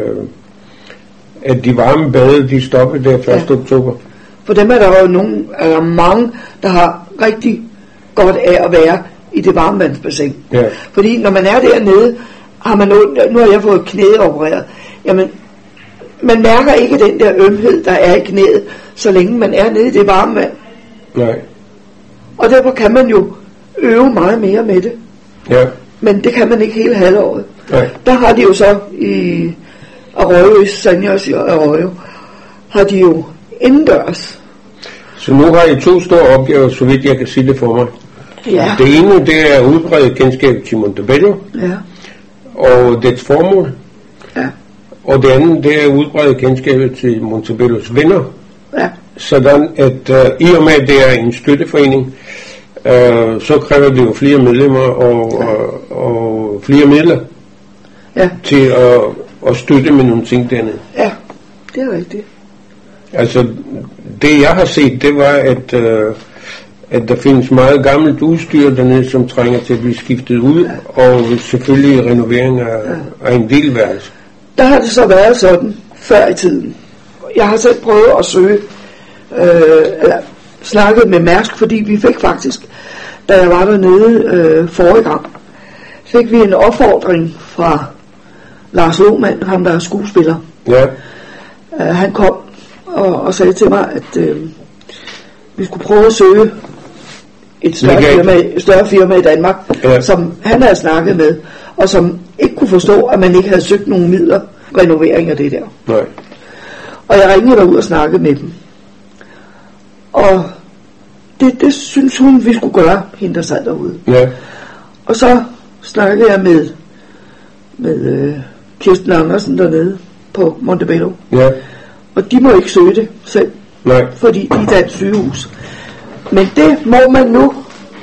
[SPEAKER 1] at de varme bade, de stoppede der første ja. oktober. For dem er der jo nogen, er der mange, der har rigtig godt af at være i det varmevandsbassin. Ja. Fordi når man er dernede, har man nu, nu har jeg fået knæet opereret, jamen man mærker ikke den der ømhed, der er i knæet, så længe man er nede i det varme vand. Nej. Og derfor kan man jo øve meget mere med det. Ja. Men det kan man ikke hele halvåret. Nej. Der har de jo så i Arroyo, i Sanjos i Arroyo, har de jo indendørs. Så nu har I to store opgaver, så vidt jeg kan sige det for mig. Ja. Det ene, det er at udbrede kendskab til Montebello. Ja. Og dets formål. Ja. Og det andet, det er at udbrede kendskabet til Montebellos venner. Ja. Sådan at uh, i og med, at det er en støtteforening, uh, så kræver det jo flere medlemmer og, ja. og, og flere midler ja. til at, at støtte med nogle ting dernede. Ja, det er rigtigt. Altså, det jeg har set, det var, at, uh, at der findes meget gammelt udstyr dernede, som trænger til at blive skiftet ud, ja. og selvfølgelig renovering af, ja. af en del værelse. Der har det så været sådan før i tiden. Jeg har selv prøvet at søge, øh, eller snakket med Mærsk, fordi vi fik faktisk, da jeg var dernede øh, forrige gang, fik vi en opfordring fra Lars Lohmann, ham der er skuespiller. Ja. Uh, han kom og, og sagde til mig, at øh, vi skulle prøve at søge et større firma, et større firma i Danmark, ja. som han havde snakket med, og som ikke kunne forstå, at man ikke havde søgt nogen midler, renovering af det der. Nej. Og jeg ringede derud og snakkede med dem. Og det, det synes hun, vi skulle gøre, hende der sad derude. Ja. Og så snakkede jeg med, med øh, Kirsten Andersen dernede på Montebello. Ja. Og de må ikke søge det selv. Nej. Fordi de er dansk sygehus. Men det må man nu.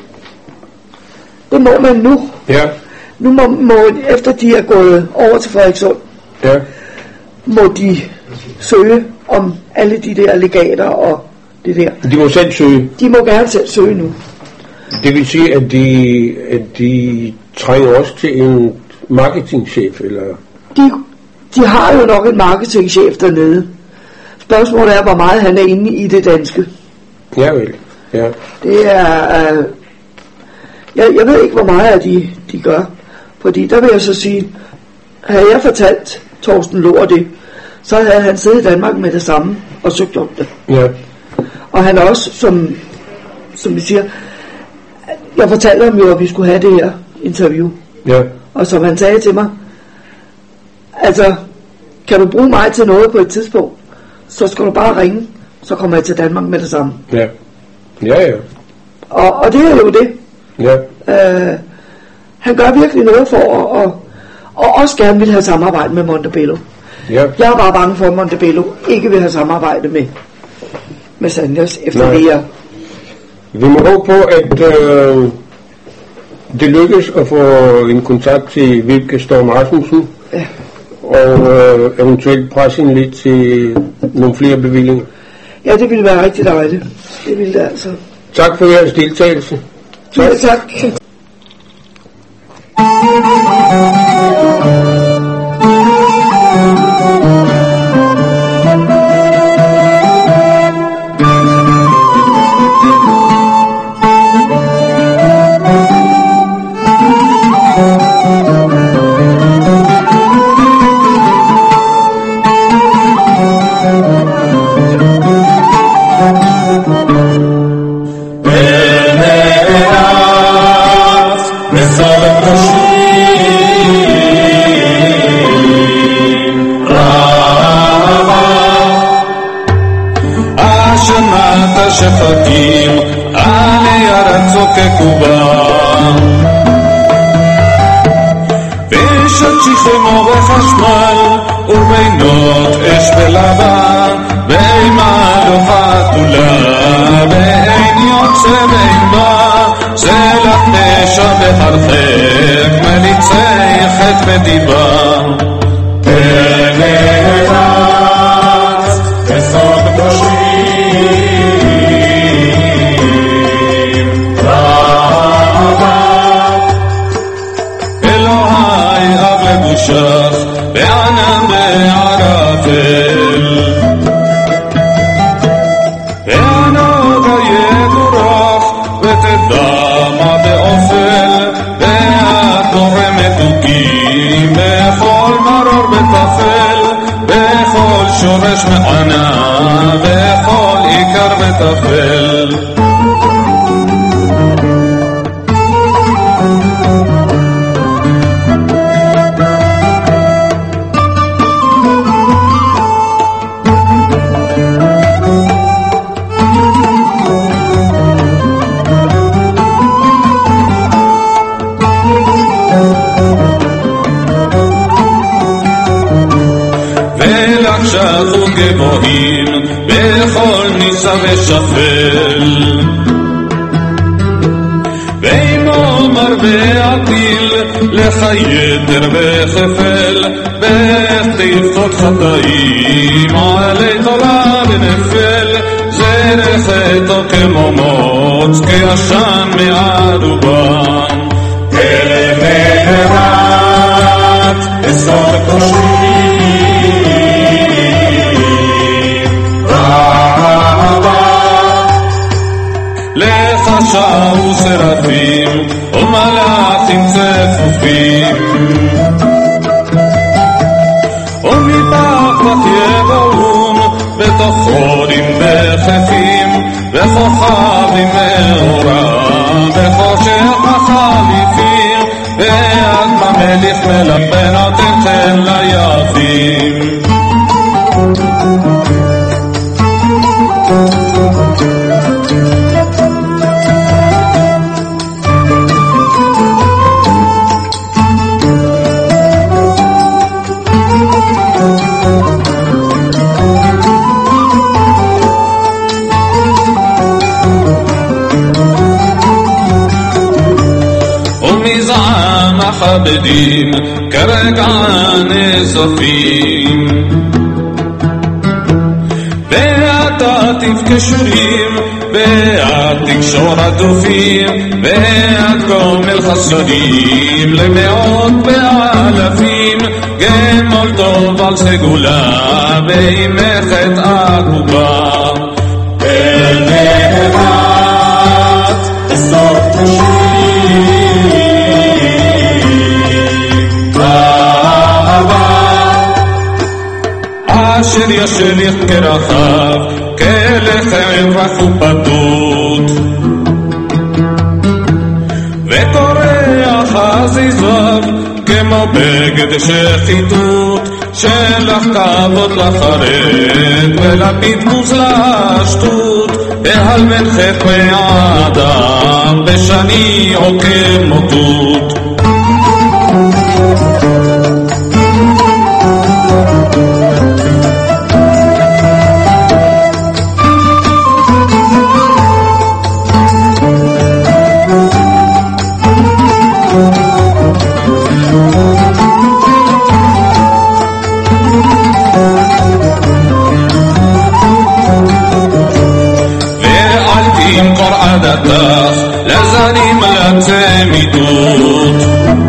[SPEAKER 1] Det må man nu. Ja. Nu må, må efter de er gået over til Frederikssund, ja. må de søge om alle de der legater og det der. De må selv søge? De må gerne selv søge nu. Det vil sige, at de, at de trænger også til en marketingchef, eller? De, de har jo nok en marketingchef dernede. Spørgsmålet er, hvor meget han er inde i det danske. Ja vel, ja. Det er, uh, jeg, jeg ved ikke, hvor meget af de, de gør. Fordi der vil jeg så sige, havde jeg fortalt Torsten Lohr det, så havde han siddet i Danmark med det samme og søgt om det. Ja. Og han også, som, som vi siger, jeg fortalte ham jo, at vi skulle have det her interview. Ja. Og som han sagde til mig, altså, kan du bruge mig til noget på et tidspunkt, så skal du bare ringe, så kommer jeg til Danmark med det samme. Ja, ja, ja. Og, og det er jo det. Ja. Øh, han gør virkelig noget for at, og, og også gerne vil have samarbejde med Montebello. Ja.
[SPEAKER 4] Jeg er bare bange for, at Montebello ikke vil have samarbejde med, med Sanders efter
[SPEAKER 1] Nej.
[SPEAKER 4] det her.
[SPEAKER 1] Vi må håbe på, at øh, det lykkes at få en kontakt til Vibke Storm Rasmussen,
[SPEAKER 4] Ja.
[SPEAKER 1] og øh, eventuelt presse hende lidt til nogle flere bevillinger.
[SPEAKER 4] Ja, det ville være rigtig dejligt. Det ville det altså.
[SPEAKER 1] Tak for jeres deltagelse.
[SPEAKER 4] Tak. Ja, tak.
[SPEAKER 6] שחקים עלי ארצו כקובה ושצ'י חמו בחשמל ובינות אש ולבן ואימה לא חתולה ואין יוצא ואין בא שלח פשע בחרחק מליצי חטא ודיבה ונארץ בסוד קושי שח בענן בערפל והנוגה יבורך ותדמה באופל והתורם מתוקים בכל מרור בתפל בכל שורש מענה בכל עיקר בתפל גבוהים בכל ניסה ושפל ואם אומר ועטיל לך יתר וחפל ותפתות חטאים עלי תולה ונפל זרח חטא כמו מוץ כעשן מערובן כמהרת אסור קושי שעו סרפים ומלאכים צפופים ומפחד יבואון בתוך חורים וחפים וכוכבים מאורה בחושך החליפים ועד במליך מלבן נותן חן ליפים מכבדים כרגע נאספים ואתה תפקשורים ואת תקשור הדופים ואת גומל חסונים למאות ואלפים גמול טוב על סגולה ואימכת עקובה אל נאמת אסוף תשים אשר ישליך כרחב כלחם וחופתות וקורח הזיזב כמו בגד שחיתות שלח כבוד לחרד ולפיתוס לשטות והלמן חטא האדם בשני או כמותות להיפתח לזנים לצמידות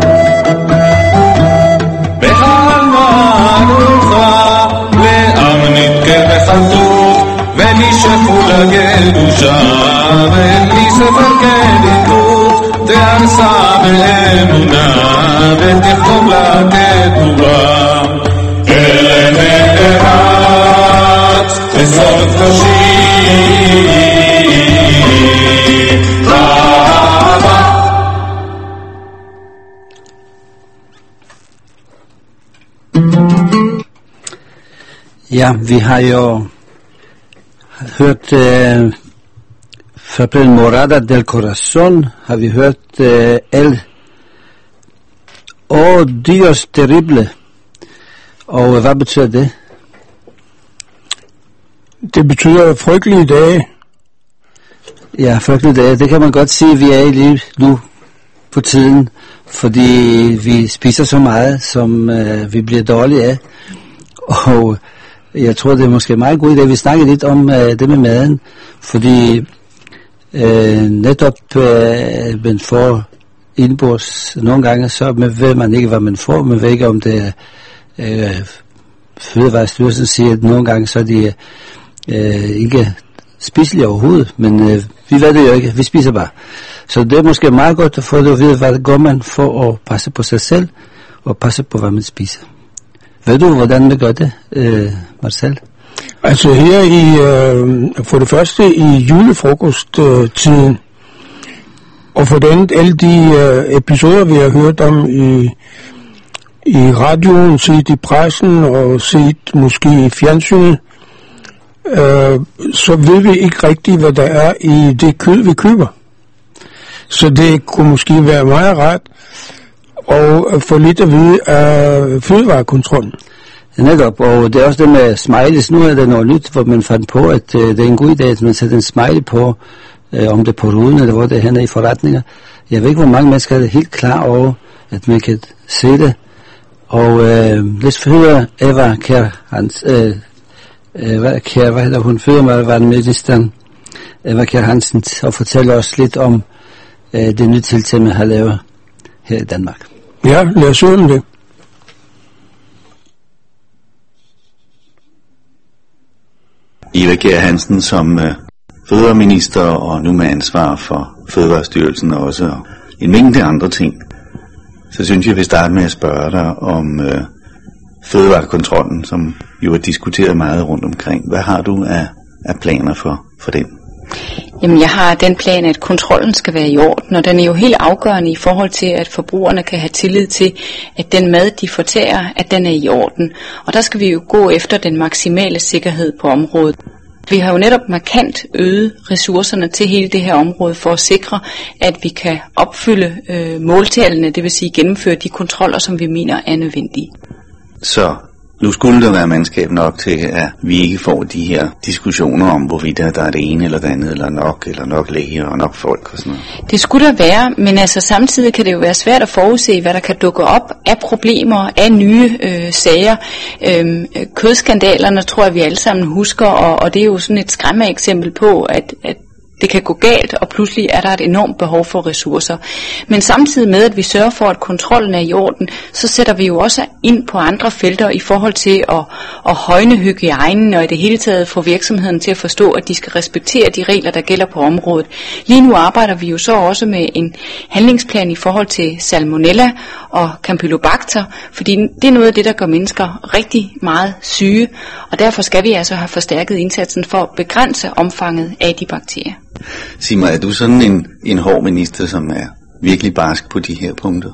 [SPEAKER 6] בהלמה נוחה לעם נתקה בחלטות ונשאפו לגדושה ואין לי ספר כדיקות תארסה באמונה ותחתום לכתובה אלה נקרץ בסוף קדושים רבה.
[SPEAKER 3] Ja, vi har jo hørt uh, fra Morada del Corazon, har vi hørt uh, El Oh Dios Terrible. Og uh, hvad betyder det?
[SPEAKER 1] Det betyder frygtelige dage.
[SPEAKER 3] Ja, frygtelige dage. Det kan man godt sige, vi er i lige nu på tiden, fordi vi spiser så meget, som uh, vi bliver dårlige af. Og jeg tror, det er måske meget god idé, at vi snakker lidt om uh, det med maden, fordi uh, netop uh, man får indbords nogle gange, så ved man ikke, hvad man får. Man ved ikke, om det er uh, Fødevarestyrelsen siger, at nogle gange så er de uh, ikke spiselige overhovedet, men uh, vi ved det jo ikke, vi spiser bare. Så det er måske meget godt at få det at vide, hvad gør man for at passe på sig selv, og passe på, hvad man spiser. Ved du, hvordan man gør det, øh, Marcel?
[SPEAKER 1] Altså her i, øh, for det første i julefrokosttiden, øh, og for den alle de øh, episoder, vi har hørt om i, i radioen, set i pressen og set måske i fjernsynet, øh, så ved vi ikke rigtigt, hvad der er i det kød, vi køber. Så det kunne måske være meget rart og få lidt at vide af fødevarekontrollen.
[SPEAKER 3] Netop, og det er også det med smileys. Nu er der noget nyt, hvor man fandt på, at øh, det er en god idé, at man sætter en smiley på, øh, om det er på ruden, eller hvor det er henne i forretninger. Jeg ved ikke, hvor mange mennesker er helt klar over, at man kan se det. Og øh, lad os høre Eva Kjær, hans, øh, Eva Kjær, hvad hedder hun, fødevareministeren, Eva Kjær Hansen, og fortælle os lidt om øh, det nye tiltag, man har lavet her i Danmark.
[SPEAKER 1] Ja, lad os høre det.
[SPEAKER 7] Eva Kjær Hansen som øh, fødevareminister og nu med ansvar for Fødevarestyrelsen også og en mængde andre ting. Så synes jeg, vi starter med at spørge dig om øh, fødevarekontrollen, som jo er diskuteret meget rundt omkring. Hvad har du af, af planer for, for den?
[SPEAKER 8] Jamen, jeg har den plan, at kontrollen skal være i orden, og den er jo helt afgørende i forhold til, at forbrugerne kan have tillid til, at den mad, de fortærer, at den er i orden. Og der skal vi jo gå efter den maksimale sikkerhed på området. Vi har jo netop markant øget ressourcerne til hele det her område for at sikre, at vi kan opfylde øh, måltallene, det vil sige gennemføre de kontroller, som vi mener er nødvendige.
[SPEAKER 7] Så nu skulle der være mandskab nok til, at vi ikke får de her diskussioner om, hvorvidt der er det ene eller det andet, eller nok, eller nok læger og nok folk og sådan noget.
[SPEAKER 8] Det skulle der være, men altså samtidig kan det jo være svært at forudse, hvad der kan dukke op af problemer, af nye øh, sager. Øhm, kødskandalerne tror jeg, vi alle sammen husker, og, og det er jo sådan et skræmmeeksempel på, at, at det kan gå galt, og pludselig er der et enormt behov for ressourcer. Men samtidig med, at vi sørger for, at kontrollen er i orden, så sætter vi jo også ind på andre felter i forhold til at, at højne hygiejnen, og i det hele taget få virksomheden til at forstå, at de skal respektere de regler, der gælder på området. Lige nu arbejder vi jo så også med en handlingsplan i forhold til salmonella og campylobacter, fordi det er noget af det, der gør mennesker rigtig meget syge, og derfor skal vi altså have forstærket indsatsen for at begrænse omfanget af de bakterier.
[SPEAKER 7] Sig mig, er du sådan en, en hård minister, som er virkelig barsk på de her punkter?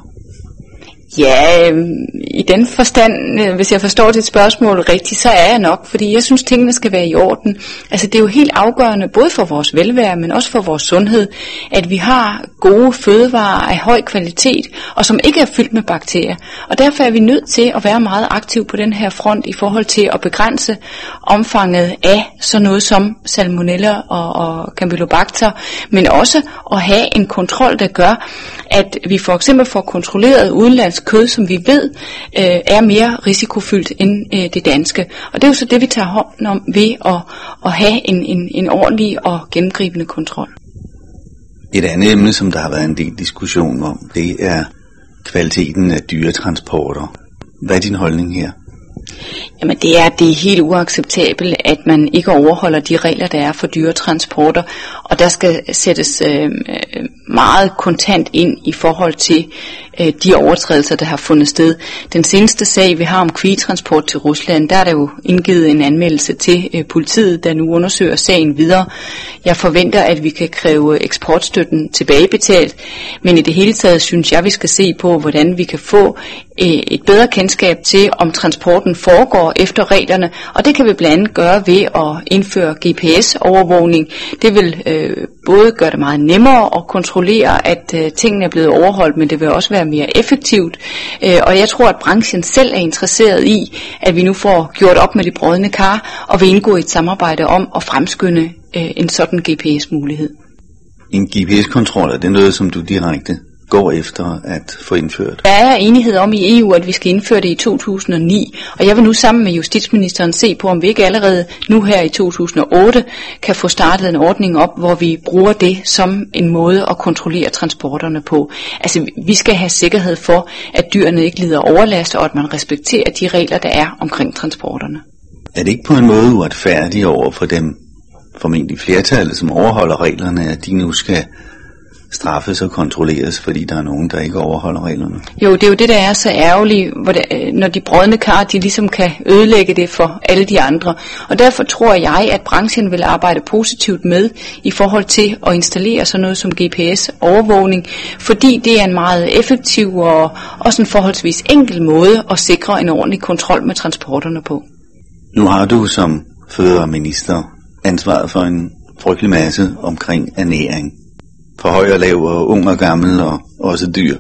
[SPEAKER 8] Ja, øh, i den forstand, øh, hvis jeg forstår dit spørgsmål rigtigt, så er jeg nok, fordi jeg synes, tingene skal være i orden. Altså det er jo helt afgørende, både for vores velvære, men også for vores sundhed, at vi har gode fødevarer af høj kvalitet, og som ikke er fyldt med bakterier. Og derfor er vi nødt til at være meget aktiv på den her front i forhold til at begrænse omfanget af sådan noget som salmonella og, og campylobacter, men også at have en kontrol, der gør, at vi for eksempel får kontrolleret udenlandsk kød, som vi ved øh, er mere risikofyldt end øh, det danske. Og det er jo så det, vi tager hånd om ved at, at have en, en, en ordentlig og gennemgribende kontrol.
[SPEAKER 7] Et andet emne, som der har været en del diskussion om, det er kvaliteten af dyretransporter. Hvad er din holdning her?
[SPEAKER 8] Jamen det er, det er helt uacceptabelt, at man ikke overholder de regler, der er for dyretransporter, og der skal sættes øh, meget kontant ind i forhold til øh, de overtrædelser, der har fundet sted. Den seneste sag, vi har om kvigetransport til Rusland, der er der jo indgivet en anmeldelse til øh, politiet, der nu undersøger sagen videre. Jeg forventer, at vi kan kræve eksportstøtten tilbagebetalt, men i det hele taget synes jeg, vi skal se på, hvordan vi kan få øh, et bedre kendskab til, om transporten foregår efter reglerne, og det kan vi blandt andet gøre ved at indføre G P S-overvågning. Det vil øh, både gøre det meget nemmere at kontrollere, at øh, tingene er blevet overholdt, men det vil også være mere effektivt. Øh, og jeg tror, at branchen selv er interesseret i, at vi nu får gjort op med de brodne kar, og vil indgå i et samarbejde om at fremskynde øh, en sådan G P S-mulighed.
[SPEAKER 7] En G P S-kontrol, er det noget, som du direkte går efter at få indført?
[SPEAKER 8] Der er enighed om i E U, at vi skal indføre det i to tusind og ni, og jeg vil nu sammen med justitsministeren se på, om vi ikke allerede nu her i to tusind og otte kan få startet en ordning op, hvor vi bruger det som en måde at kontrollere transporterne på. Altså vi skal have sikkerhed for, at dyrene ikke lider overlast, og at man respekterer de regler, der er omkring transporterne.
[SPEAKER 7] Er det ikke på en måde uretfærdigt over for dem, formentlig flertallet, som overholder reglerne, at de nu skal straffes og kontrolleres, fordi der er nogen, der ikke overholder reglerne?
[SPEAKER 8] Jo, det er jo det, der er så ærgerligt, hvor det, når de brodne kar, de ligesom kan ødelægge det for alle de andre. Og derfor tror jeg, at branchen vil arbejde positivt med i forhold til at installere sådan noget som G P S-overvågning, fordi det er en meget effektiv og også en forholdsvis enkel måde at sikre en ordentlig kontrol med transporterne på.
[SPEAKER 7] Nu har du som fødevareminister ansvaret for en frygtelig masse omkring ernæring. For høj og lav og ung og gammel og også dyr.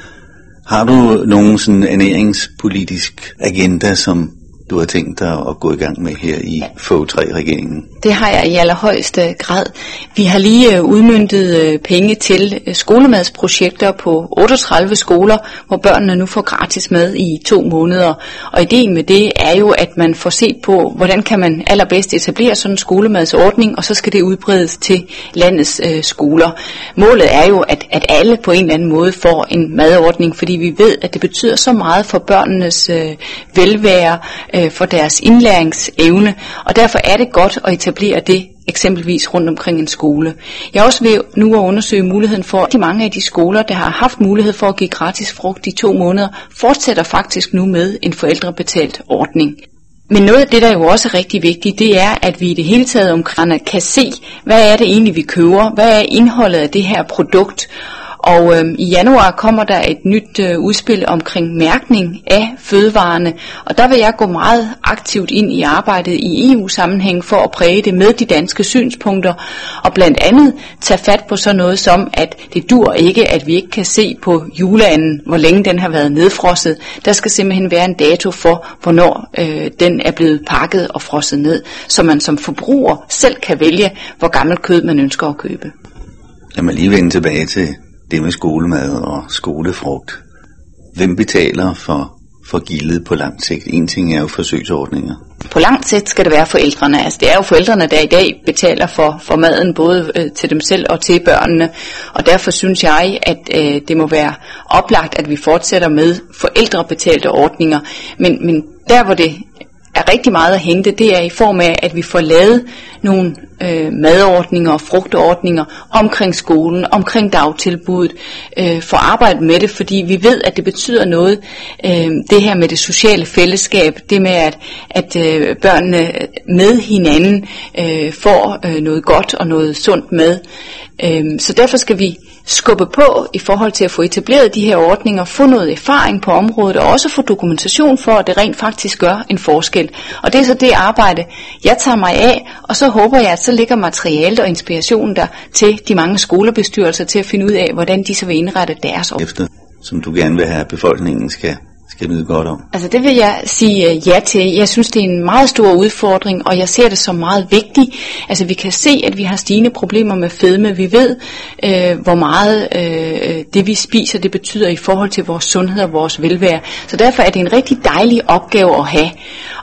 [SPEAKER 7] Har du nogen sådan ernæringspolitisk agenda, som du har tænkt dig at gå i gang med her i F O tre-regeringen?
[SPEAKER 8] Det har jeg i allerhøjeste grad. Vi har lige udmøntet penge til skolemadsprojekter på otteogtredive skoler, hvor børnene nu får gratis mad i to måneder. Og ideen med det er jo, at man får set på, hvordan kan man allerbedst etablere sådan en skolemadsordning, og så skal det udbredes til landets øh, skoler. Målet er jo, at, at alle på en eller anden måde får en madordning, fordi vi ved, at det betyder så meget for børnenes øh, velvære, for deres indlæringsevne, og derfor er det godt at etablere det eksempelvis rundt omkring en skole. Jeg er også ved nu at undersøge muligheden for, at de mange af de skoler, der har haft mulighed for at give gratis frugt i to måneder, fortsætter faktisk nu med en forældrebetalt ordning. Men noget af det, der er jo også rigtig vigtigt, det er, at vi i det hele taget omkring kan se, hvad er det egentlig, vi køber, hvad er indholdet af det her produkt. Og øhm, i januar kommer der et nyt øh, udspil omkring mærkning af fødevarene, og der vil jeg gå meget aktivt ind i arbejdet i E U-sammenhæng for at præge det med de danske synspunkter, og blandt andet tage fat på sådan noget som, at det dur ikke, at vi ikke kan se på juleanden, hvor længe den har været nedfrosset. Der skal simpelthen være en dato for, hvornår øh, den er blevet pakket og frosset ned, så man som forbruger selv kan vælge, hvor gammelt kød man ønsker at købe.
[SPEAKER 7] Lad mig lige vende tilbage til det med skolemad og skolefrugt. Hvem betaler for, for gildet på lang sigt? En ting er jo forsøgsordninger.
[SPEAKER 8] På lang sigt skal det være forældrene. Altså det er jo forældrene, der i dag betaler for, for maden, både øh, til dem selv og til børnene. Og derfor synes jeg, at øh, det må være oplagt, at vi fortsætter med forældrebetalte ordninger. Men, men der, hvor det er rigtig meget at hente, det er i form af, at vi får lavet nogle øh, madordninger og frugtordninger omkring skolen, omkring dagtilbuddet, øh, for arbejde med det, fordi vi ved, at det betyder noget, øh, det her med det sociale fællesskab, det med, at, at øh, børnene med hinanden øh, får øh, noget godt og noget sundt med. Øh, så derfor skal vi skubbe på i forhold til at få etableret de her ordninger, få noget erfaring på området, og også få dokumentation for, at det rent faktisk gør en forskel. Og det er så det arbejde, jeg tager mig af, og så håber jeg, at så ligger materialet og inspirationen der til de mange skolebestyrelser til at finde ud af, hvordan de så vil indrette deres år.
[SPEAKER 7] Efter, som du gerne vil have, at befolkningen skal, skal vide godt om.
[SPEAKER 8] Altså det vil jeg sige ja til. Jeg synes, det er en meget stor udfordring, og jeg ser det som meget vigtigt. Altså vi kan se, at vi har stigende problemer med fedme. Vi ved, øh, hvor meget øh, det vi spiser, det betyder i forhold til vores sundhed og vores velvære. Så derfor er det en rigtig dejlig opgave at have.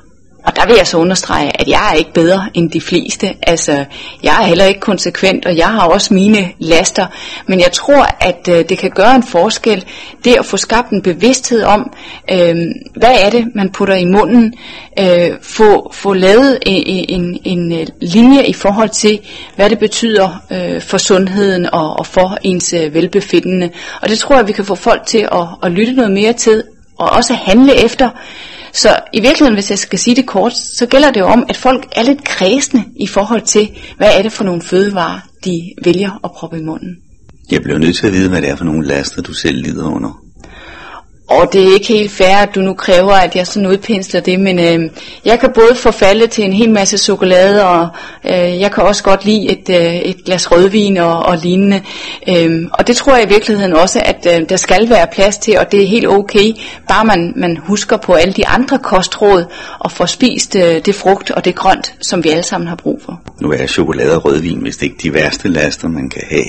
[SPEAKER 8] Og der vil jeg så understrege, at jeg er ikke bedre end de fleste. Altså, jeg er heller ikke konsekvent, og jeg har også mine laster. Men jeg tror, at øh, det kan gøre en forskel, det at få skabt en bevidsthed om, øh, hvad er det, man putter i munden. Øh, få, få lavet en, en, en linje i forhold til, hvad det betyder øh, for sundheden og, og for ens øh, velbefindende. Og det tror jeg, vi kan få folk til at, at lytte noget mere til, og også handle efter. Så i virkeligheden, hvis jeg skal sige det kort, så gælder det jo om, at folk er lidt kredsende i forhold til, hvad er det for nogle fødevarer, de vælger at proppe i munden.
[SPEAKER 7] Jeg bliver nødt til at vide, hvad det er for nogle laster, du selv lider under.
[SPEAKER 8] Og det er ikke helt fair, at du nu kræver, at jeg sådan udpensler det, men øh, jeg kan både forfalde til en hel masse chokolade, og øh, jeg kan også godt lide et, øh, et glas rødvin og, og lignende. Øh, og det tror jeg i virkeligheden også, at øh, der skal være plads til, og det er helt okay, bare man, man husker på alle de andre kostråd, og får spist øh, det frugt og det grønt, som vi alle sammen har brug for.
[SPEAKER 7] Nu er chokolade og rødvin vist ikke de værste laster, man kan have.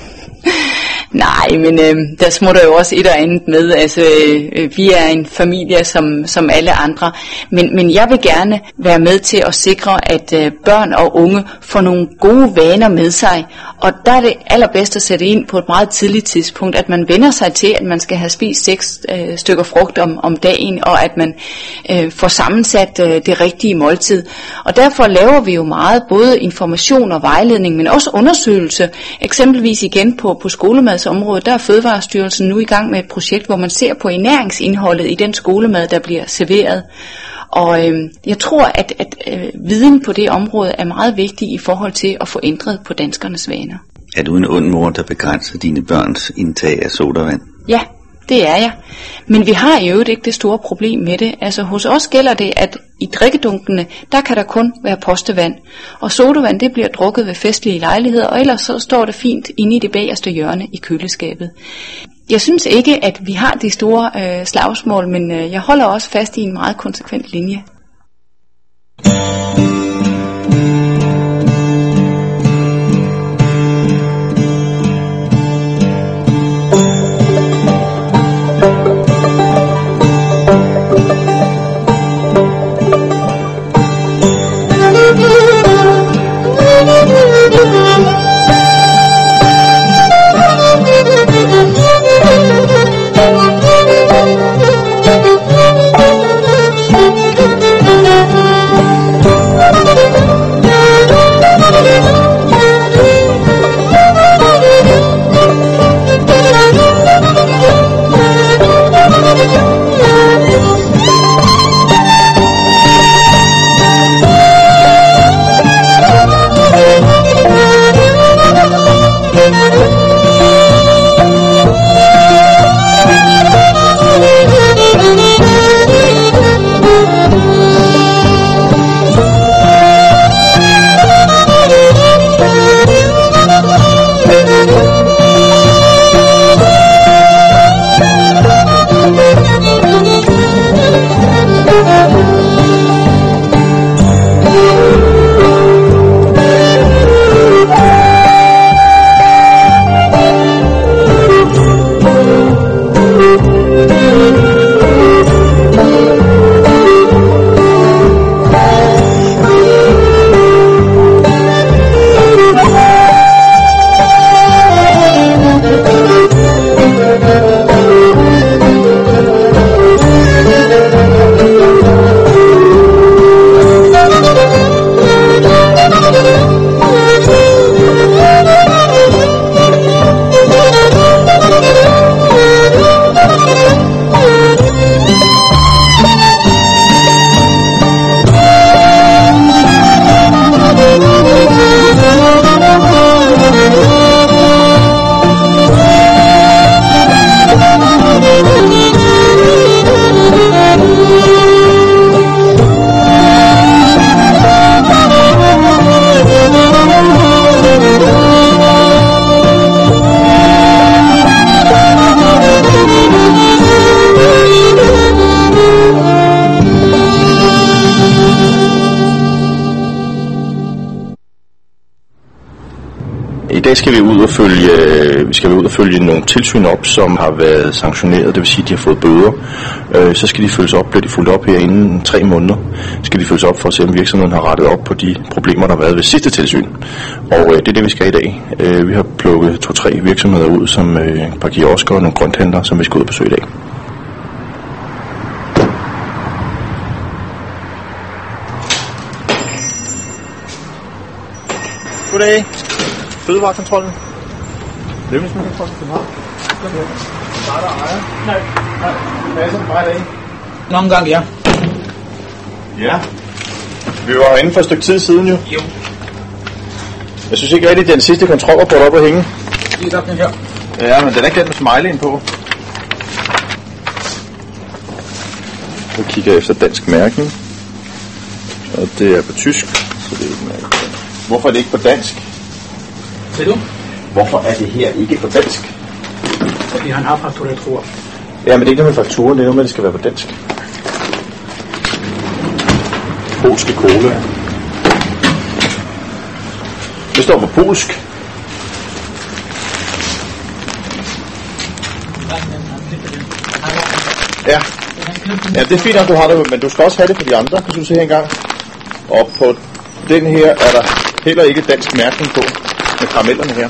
[SPEAKER 8] Nej, men øh, der smutter jo også et og andet med. Altså, øh, vi er en familie som, som alle andre. Men, men jeg vil gerne være med til at sikre, at øh, børn og unge får nogle gode vaner med sig. Og der er det allerbedst at sætte ind på et meget tidligt tidspunkt, at man vender sig til, at man skal have spist seks øh, stykker frugt om, om dagen, og at man øh, får sammensat øh, det rigtige måltid. Og derfor laver vi jo meget, både information og vejledning, men også undersøgelse. Eksempelvis igen på, på skolemads område, der er Fødevarestyrelsen nu i gang med et projekt, hvor man ser på ernæringsindholdet i den skolemad, der bliver serveret. Og øh, jeg tror, at, at øh, viden på det område er meget vigtig i forhold til at få ændret på danskernes vaner.
[SPEAKER 7] Er du en ond mor, der begrænser dine børns indtag af sodavand?
[SPEAKER 8] Ja, det er jeg. Men vi har i øvrigt ikke det store problem med det. Altså hos os gælder det, at i drikkedunkene, der kan der kun være postevand. Og sodavand, det bliver drukket ved festlige lejligheder, og ellers så står det fint inde i det bagerste hjørne i køleskabet. Jeg synes ikke, at vi har de store øh, slagsmål, men øh, jeg holder også fast i en meget konsekvent linje.
[SPEAKER 9] Thank you. dag skal vi ud og følge, vi skal ud og følge nogle tilsyn op, som har været sanktioneret, det vil sige, at de har fået bøder. Øh, så skal de følges op, bliver de fulgt op her inden tre måneder. Så skal de følges op for at se, om virksomheden har rettet op på de problemer, der har været ved sidste tilsyn. Og øh, det er det, vi skal i dag. Øh, vi har plukket to-tre virksomheder ud, som øh, et par kiosker og nogle grønthandlere, som vi skal ud og besøge i dag. Goddag. Fødevarekontrollen. Lønningsmiddelkontrollen, København. Goddag. Var der ejer? Nej. Nej. Passer det bare i dag?
[SPEAKER 10] Nogle gange, ja.
[SPEAKER 9] Ja. Vi var herinde for et stykke tid siden jo.
[SPEAKER 10] Jo.
[SPEAKER 9] Jeg synes ikke rigtig, det er den sidste kontrolrapport op at hænge.
[SPEAKER 10] Lige op den her.
[SPEAKER 9] Ja, men den er ikke den med smileyen på. Jeg kigger efter dansk mærkning. Og det er på tysk, så det er ikke mærke. Hvorfor er det ikke på dansk?
[SPEAKER 10] Ser du?
[SPEAKER 9] Hvorfor er det her ikke på dansk?
[SPEAKER 10] Fordi han har faktureret, tror jeg.
[SPEAKER 9] Ja, men det er ikke noget med fakturen, det er noget med, at det skal være på dansk. Polske cola. Det står på polsk. Ja. Ja, det er fint, at du har det, men du skal også have det for de andre, kan du se her engang. Og på den her er der heller ikke dansk mærkning på, med karamellerne her.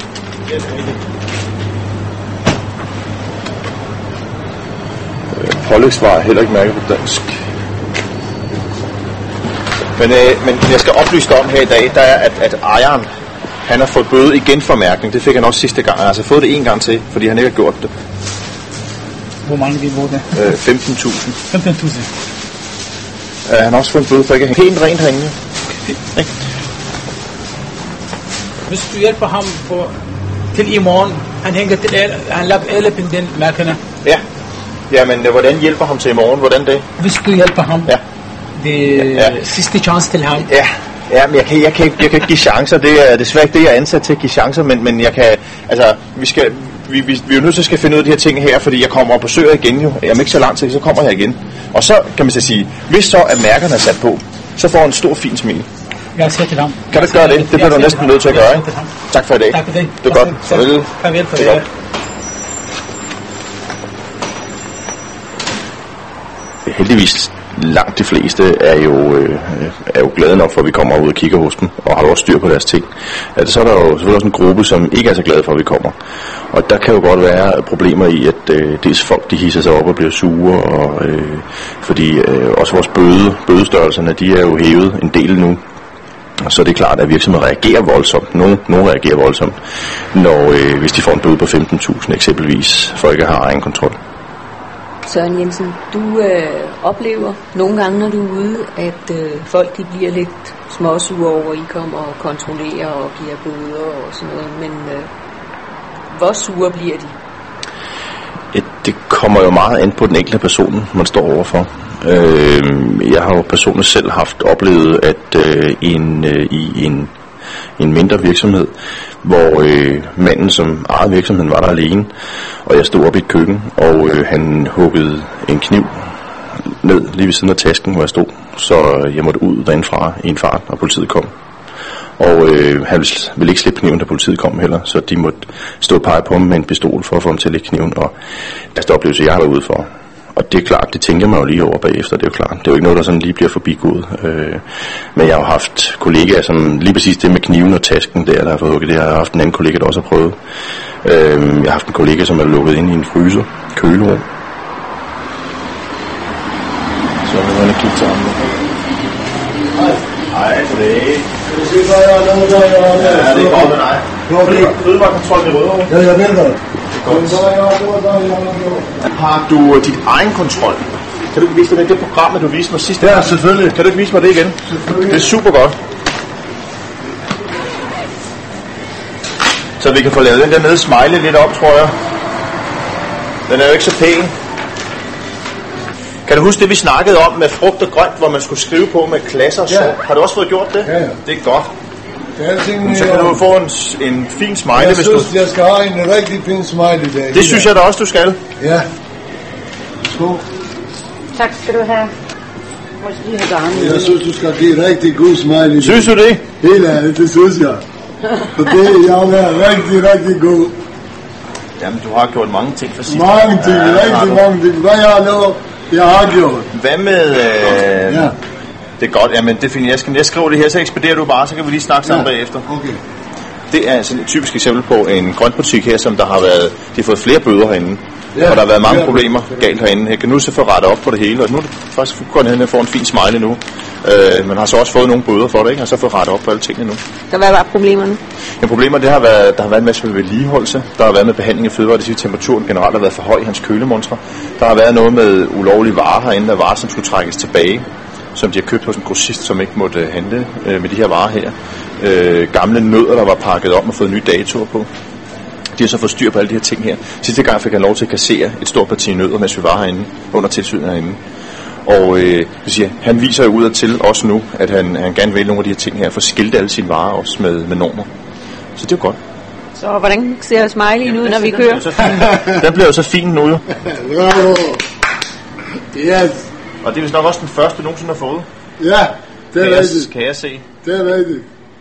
[SPEAKER 9] Pålægsvarer er heller ikke mærket på dansk. Men, øh, men jeg skal oplyse dig om her i dag, der er, at, at ejeren, han har fået bøde igen for mærkning. Det fik han også sidste gang. Han har altså fået det en gang til, fordi han ikke har gjort det.
[SPEAKER 10] Hvor mange vi bruger det?
[SPEAKER 9] Øh, femten tusind.
[SPEAKER 10] femten tusind.
[SPEAKER 9] Øh, han har også fået en bøde for ikke at hænge helt rent herinde. Okay.
[SPEAKER 10] Hvis du hjælper ham på, til i morgen, han hænger til alle, han lader alle pendentmærkerne.
[SPEAKER 9] Ja. Ja, men hvordan hjælper ham til i morgen? Hvordan det?
[SPEAKER 10] Hvis du hjælper ham.
[SPEAKER 9] Ja.
[SPEAKER 10] Det er ja, ja. sidste chance til ham.
[SPEAKER 9] Ja. Ja, men jeg kan, jeg, kan ikke, jeg kan ikke give chancer. Det er desværre ikke det, jeg er ansat til at give chancer, men, men jeg kan, altså, vi skal, vi, vi, vi er jo nødt til at skal finde ud af de her ting her, fordi jeg kommer og besøger igen jo. Jeg er ikke så lang tid, så kommer jeg igen. Og så kan man så sige, hvis så er mærkerne er sat på, så får han en stor fin smil.
[SPEAKER 10] Jeg siger til ham.
[SPEAKER 9] Kan du gøre det? Det bliver du næsten nødt til at gøre, ikke? Tak for i dag.
[SPEAKER 10] Tak for det.
[SPEAKER 9] Det er godt. Farvel.
[SPEAKER 10] Farvel for
[SPEAKER 9] det.
[SPEAKER 10] det.
[SPEAKER 9] Heldigvis langt de fleste er jo, øh, er jo glade nok for, at vi kommer ud og kigger hos dem, og har også styr på deres ting. Altså, så er der jo selvfølgelig også en gruppe, som ikke er så glade for, at vi kommer. Og der kan jo godt være problemer i, at øh, dels folk, de hisser sig op og bliver sure, og, øh, fordi øh, også vores bøde, bødestørrelserne, de er jo hævet en del nu. Og så er det klart, at virksomheder reagerer voldsomt. Nogle, nogle reagerer voldsomt, når, øh, hvis de får en bøde på femten tusind eksempelvis, for ikke at have egen kontrol.
[SPEAKER 11] Søren Jensen, du øh, oplever nogle gange, når du er ude, at øh, folk de bliver lidt småsure over, at I kommer og kontrollerer og giver bøder og sådan noget, men øh, hvor sure bliver de?
[SPEAKER 9] Et, det kommer jo meget an på den enkelte person, man står overfor. Øh, jeg har jo personligt selv haft oplevet, at øh, en, øh, i en, en mindre virksomhed, hvor øh, manden, som ejede virksomheden, var der alene, og jeg stod op i et køkken, og øh, han huggede en kniv ned lige ved siden af tasken, hvor jeg stod, så jeg måtte ud derindfra i en fart, og politiet kom. Og øh, han ville ikke slippe kniven, da politiet kom heller, så de måtte stå og pege på ham med en pistol for at få ham til at lægge kniven, og der står oplevelse, jeg har været ude for. Og det er klart, det tænker man jo lige over bagefter, det er jo klart. Det er jo ikke noget, der sådan lige bliver forbigået. Øh, men jeg har haft kollegaer, som lige præcis det med kniven og tasken der, der har fået hugget det, jeg har haft en anden kollega, der også har prøvet. Øh, jeg har haft en kollega, som er lukket ind i en fryser, kølerum. Så vil man kigge til ham. Hej. Hej, goddag. Ja, det er godt med dig. Fødevarekontrollen i Rødovre.
[SPEAKER 12] Ja, jeg ved det.
[SPEAKER 9] Har du dit egen kontrol? Kan du ikke vise mig det program, du viste mig sidste gang?
[SPEAKER 12] Ja, selvfølgelig.
[SPEAKER 9] Kan du ikke vise mig det igen? Det er super godt. Så vi kan få lavet den der nede smiley lidt op, tror jeg. Den er jo ikke så pæn. Kan du huske det, vi snakkede om med frugt og grønt, hvor man skulle skrive på med klasser og så? Ja. Har du også fået gjort det?
[SPEAKER 12] Ja, ja.
[SPEAKER 9] Det er godt.
[SPEAKER 12] Ting,
[SPEAKER 9] så kan du få en, en fin smiley,
[SPEAKER 12] jeg
[SPEAKER 9] hvis
[SPEAKER 12] synes,
[SPEAKER 9] du...
[SPEAKER 12] jeg skal have en rigtig fin smiley der.
[SPEAKER 9] Det synes jeg da også, du skal.
[SPEAKER 12] Ja. Skål.
[SPEAKER 5] Tak skal du have. Måske lige have garnet.
[SPEAKER 12] Jeg synes, du skal give en rigtig god smiley.
[SPEAKER 9] Synes du det?
[SPEAKER 12] Helt ærligt, det synes jeg. Så det, jeg har været rigtig, rigtig god.
[SPEAKER 9] Jamen, du har gjort mange ting for sidst.
[SPEAKER 12] Mange ting, ja, rigtig mange ting. Hvad jeg har lavet, jeg har gjort.
[SPEAKER 9] Hvad med... Øh, ja. Det er godt, jamen det finder jeg. Skal jeg skrive det her, så ekspederer du bare, så kan vi lige snakke sammen ja. bagefter.
[SPEAKER 12] Okay.
[SPEAKER 9] Det er altså et typisk eksempel på en grøntbutik her, som der har været... De har fået flere bøder herinde. Ja, og der har været mange ja. problemer galt herinde. Jeg kan nu så få rettet op på det hele, og nu er det faktisk gået hen og får en fin smiley nu. Øh, man har så også fået nogle bøder for det, ikke? Og så fået rettet op på alle tingene nu.
[SPEAKER 11] Så hvad var problemerne?
[SPEAKER 9] Ja, problemer, det har været, der har været en masse med vedligeholdelse. Der har været med behandling af fødevarer, det siger temperaturen generelt har været for høj i hans kølemontre. Der har været noget med ulovlige varer herinde, der varer, som skulle trækkes tilbage, som de har købt hos en grossist, som ikke måtte handle øh, med de her varer her. Øh, gamle nødder, der var pakket om og fået nye datoer på. De har så fået styr på alle de her ting her. Sidste gang fik han lov til at kassere et stort parti nødder, mens vi var herinde, under tilsynet herinde. Og øh, siger, han viser jo ud af til os nu, at han, han gerne vil nogle af de her ting her, for at skilte alle sine varer også med, med normer. Så det er jo godt.
[SPEAKER 11] Så hvordan ser smileyen ud, når vi kører?
[SPEAKER 9] Den bliver jo så fin nu jo.
[SPEAKER 12] Bravo. Yes.
[SPEAKER 9] Og det er vist nok også den første, du nogensinde har fået.
[SPEAKER 12] Ja, det er rigtigt.
[SPEAKER 9] Kan jeg se.
[SPEAKER 12] Det er rigtigt.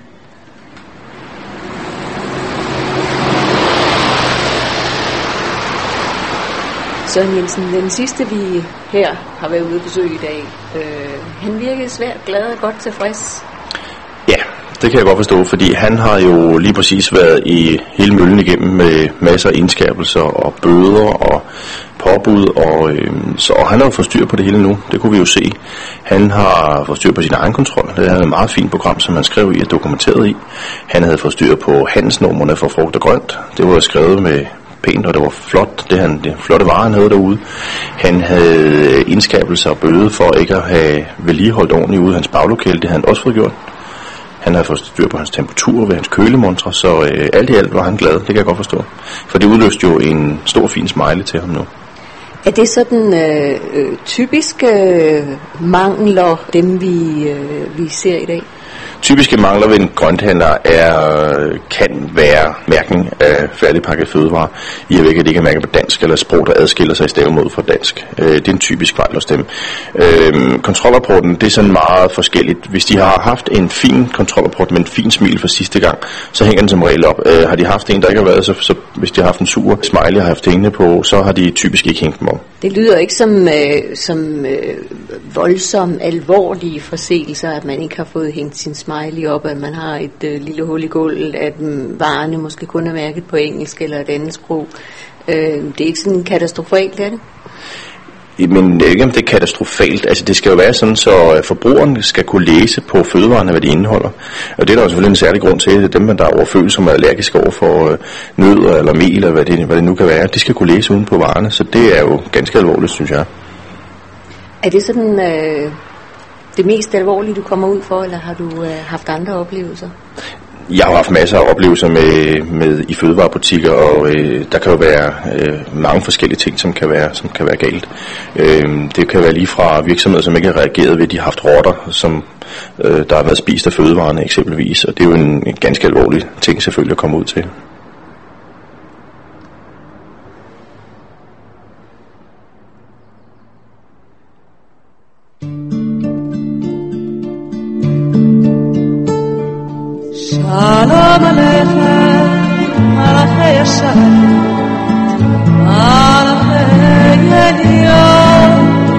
[SPEAKER 11] Søren Jensen, den sidste vi her har været ude at besøge i dag, øh, han virkede svært glad og godt tilfreds.
[SPEAKER 9] Ja, det kan jeg godt forstå, fordi han har jo lige præcis været i hele møllen igennem med masser af indskærpelser og bøder og påbud, og, øh, så, og han har jo fået styr på det hele nu, det kunne vi jo se. Han har fået styr på sin egen kontrol, det er et meget fint program, som han skrev i og dokumenteret i. Han havde fået styr på handelsnormerne for frugt og grønt, det var skrevet med pænt, og det var flot, det, han, det flotte varer, han havde derude. Han havde indskabelser og bøde for ikke at have vedligeholdt ordentligt ude i hans baglokale, det havde han også fået gjort. Han havde fået styr på hans temperatur ved hans kølemontre, så øh, alt i alt var han glad, det kan jeg godt forstå. For det udløste jo en stor fin smiley til ham nu.
[SPEAKER 11] Er det sådan øh, øh, typiske øh, mangler, dem vi, øh, vi ser i dag?
[SPEAKER 9] Typiske mangler ved en grønthandler er, kan være mærkning af færdigpakket fødevarer, i at det ikke er mærket på dansk, eller sprog, der adskiller sig i stavemåde fra dansk. Det er en typisk fejl hos dem. Kontrolrapporten, det er sådan meget forskelligt. Hvis de har haft en fin kontrolrapport med en fin smil for sidste gang, så hænger den som regel op. Har de haft en, der ikke har været, så, så hvis de har haft en sur smiley og har haft hængende på, så har de typisk ikke hængt dem om.
[SPEAKER 11] Det lyder ikke som, øh, som øh, voldsomt alvorlige forseelser, at man ikke har fået hængt sin smiley op, at man har et øh, lille hul i gulvet, at mm, varerne måske kun er mærket på engelsk eller et andet sprog. Øh, det er ikke sådan katastrofalt, er det?
[SPEAKER 9] Men jeg ved ikke, om det er katastrofalt. Altså, det skal jo være sådan, så forbrugeren skal kunne læse på fødevarene, hvad de indeholder. Og det er der jo selvfølgelig en særlig grund til, at dem, der er overfølsomme og allergiske over for øh, nødder eller mel, eller hvad det, hvad det nu kan være, de skal kunne læse uden på varerne. Så det er jo ganske alvorligt, synes jeg.
[SPEAKER 11] Er det sådan øh, det mest alvorlige, du kommer ud for, eller har du øh, haft andre oplevelser?
[SPEAKER 9] Jeg har haft masser af oplevelser med, med i fødevarebutikker, og øh, der kan jo være øh, mange forskellige ting, som kan være, som kan være galt. Øh, det kan være lige fra virksomheder, som ikke har reageret ved, at de har haft rotter, som øh, der har været spist af fødevarene eksempelvis, og det er jo en, en ganske alvorlig ting selvfølgelig at komme ud til.
[SPEAKER 13] Shalom Aleichem, Malachei Hashem, Malachei Elyon,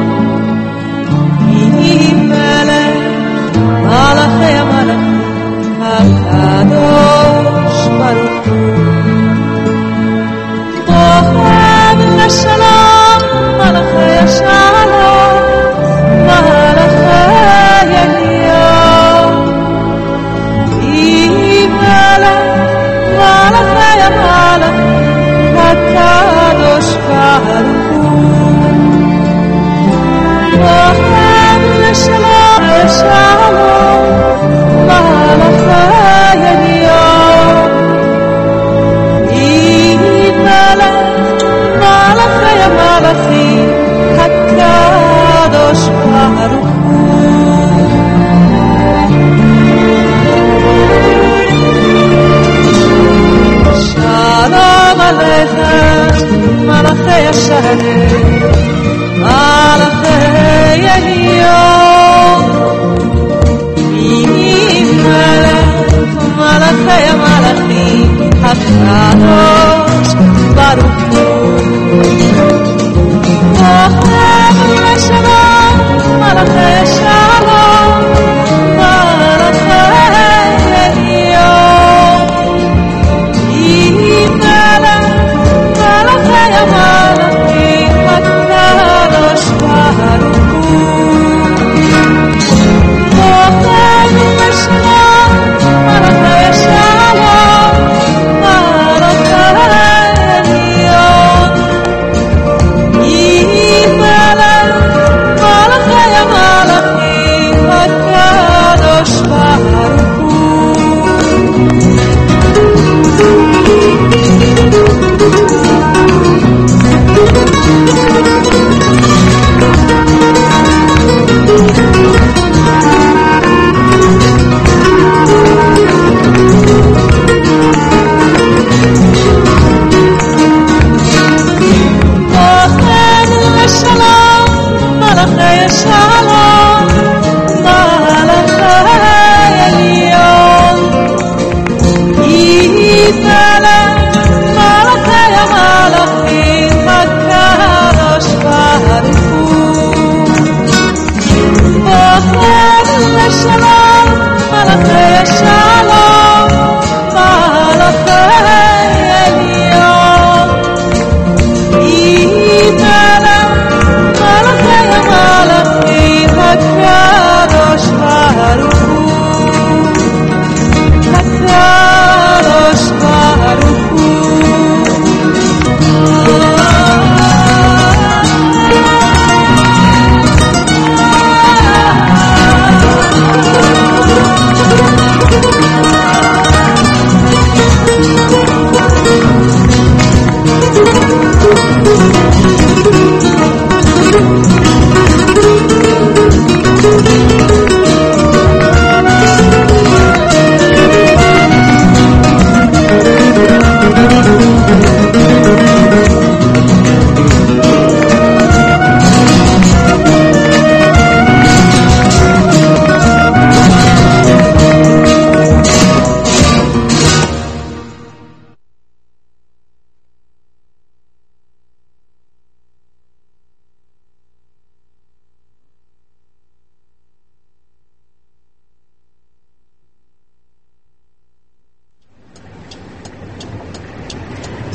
[SPEAKER 13] Im Melech, Malachei Malachim, HaKadosh Baruch Hu. Bohem Leshalom, Malachei Shalom, Malachei Elyon, Malachei Malachim, HaKadosh Baruch Hu.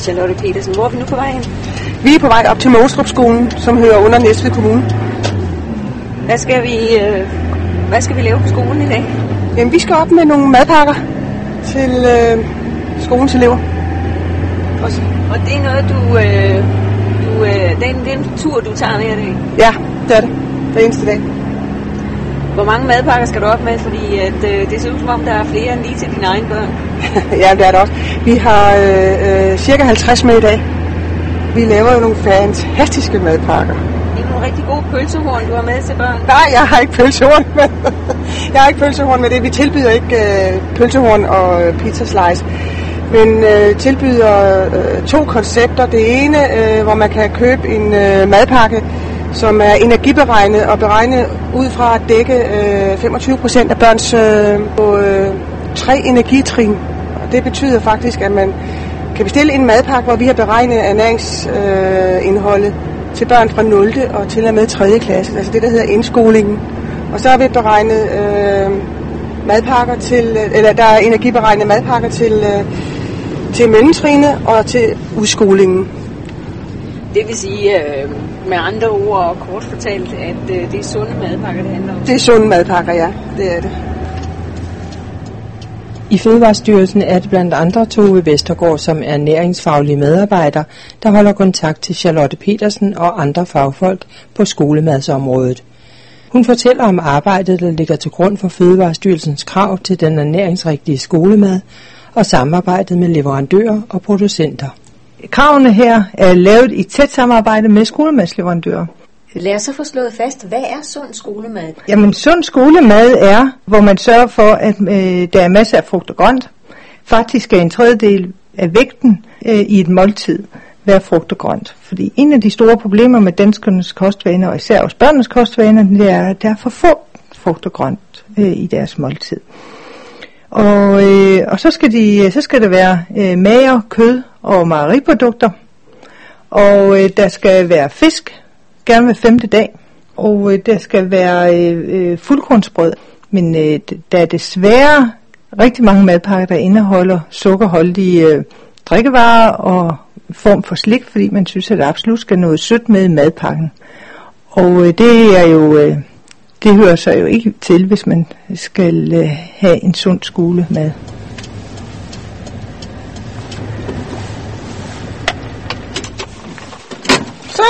[SPEAKER 11] Charlotte Petersen, hvor er vi nu på vej hen?
[SPEAKER 14] Vi er på vej op til Mogenstrup-skolen, som hører under Næstved Kommune.
[SPEAKER 11] Hvad skal vi, øh, hvad skal vi lave på skolen i dag?
[SPEAKER 14] Jamen, vi skal op med nogle madpakker til øh, skolens elever.
[SPEAKER 11] Og, og det er noget, du, øh, du øh, den, den tur, du tager hver dag?
[SPEAKER 14] Ja, det er det. Hver eneste dag.
[SPEAKER 11] Hvor mange madpakker skal du op med? Fordi at, øh, det ser ud som om, der er flere end lige til dine egne børn.
[SPEAKER 14] Ja, det er det også. Vi har øh, øh, cirka halvtreds med i dag. Vi laver jo nogle fantastiske madpakker.
[SPEAKER 11] Det er nogle rigtig gode pølsehorn, du har med til børn.
[SPEAKER 14] Nej, jeg har ikke pølsehorn med. Jeg har ikke pølsehorn med det. Vi tilbyder ikke øh, pølsehorn og øh, pizza slice. Men øh, tilbyder øh, to koncepter. Det ene, øh, hvor man kan købe en øh, madpakke, som er energiberegnet og beregnet ud fra at dække øh, femogtyve procent af børns øh, på øh, tre energitrin. Og det betyder faktisk, at man kan bestille en madpakke, hvor vi har beregnet ernæringsindholdet øh, til børn fra nul og til og med tredje klasse, altså det, der hedder indskolingen. Og så har vi beregnet øh, madpakker til, eller der er energiberegnet madpakker til, øh, til mellemtrinet og til udskolingen.
[SPEAKER 11] Det vil sige, øh, med andre ord og kort fortalt, at øh, det er sunde madpakker, det handler om?
[SPEAKER 14] Det er sunde madpakker, ja. Det er det.
[SPEAKER 15] I Fødevarestyrelsen er det blandt andre Tove Vestergaard, som er ernæringsfaglig medarbejder, der holder kontakt til Charlotte Petersen og andre fagfolk på skolemadsområdet. Hun fortæller om arbejdet, der ligger til grund for Fødevarestyrelsens krav til den ernæringsrigtige skolemad og samarbejdet med leverandører og producenter.
[SPEAKER 16] Kravene her er lavet i tæt samarbejde med skolemadsleverandører.
[SPEAKER 11] Lad os så få slået fast, hvad er sund skolemad?
[SPEAKER 16] Jamen, sund skolemad er, hvor man sørger for, at øh, der er masser af frugt og grønt. Faktisk er en tredjedel af vægten øh, i et måltid være frugt og grønt. Fordi en af de store problemer med danskernes kostvaner, og især også børnenes kostvaner, det er, at der er for få frugt og grønt øh, i deres måltid. Og, øh, og så, skal de, så skal det være øh, mager, kød og mejeriprodukter. Og øh, der skal være fisk, gerne hver femte dag. Og øh, der skal være øh, fuldkornsbrød. Men øh, der er desværre rigtig mange madpakker, der indeholder sukkerholdige øh, drikkevarer og form for slik, fordi man synes, at der absolut skal noget sødt med i madpakken. Og øh, det er jo... Øh, Det hører sig jo ikke til, hvis man skal øh, have en sund skolemad.
[SPEAKER 14] Så!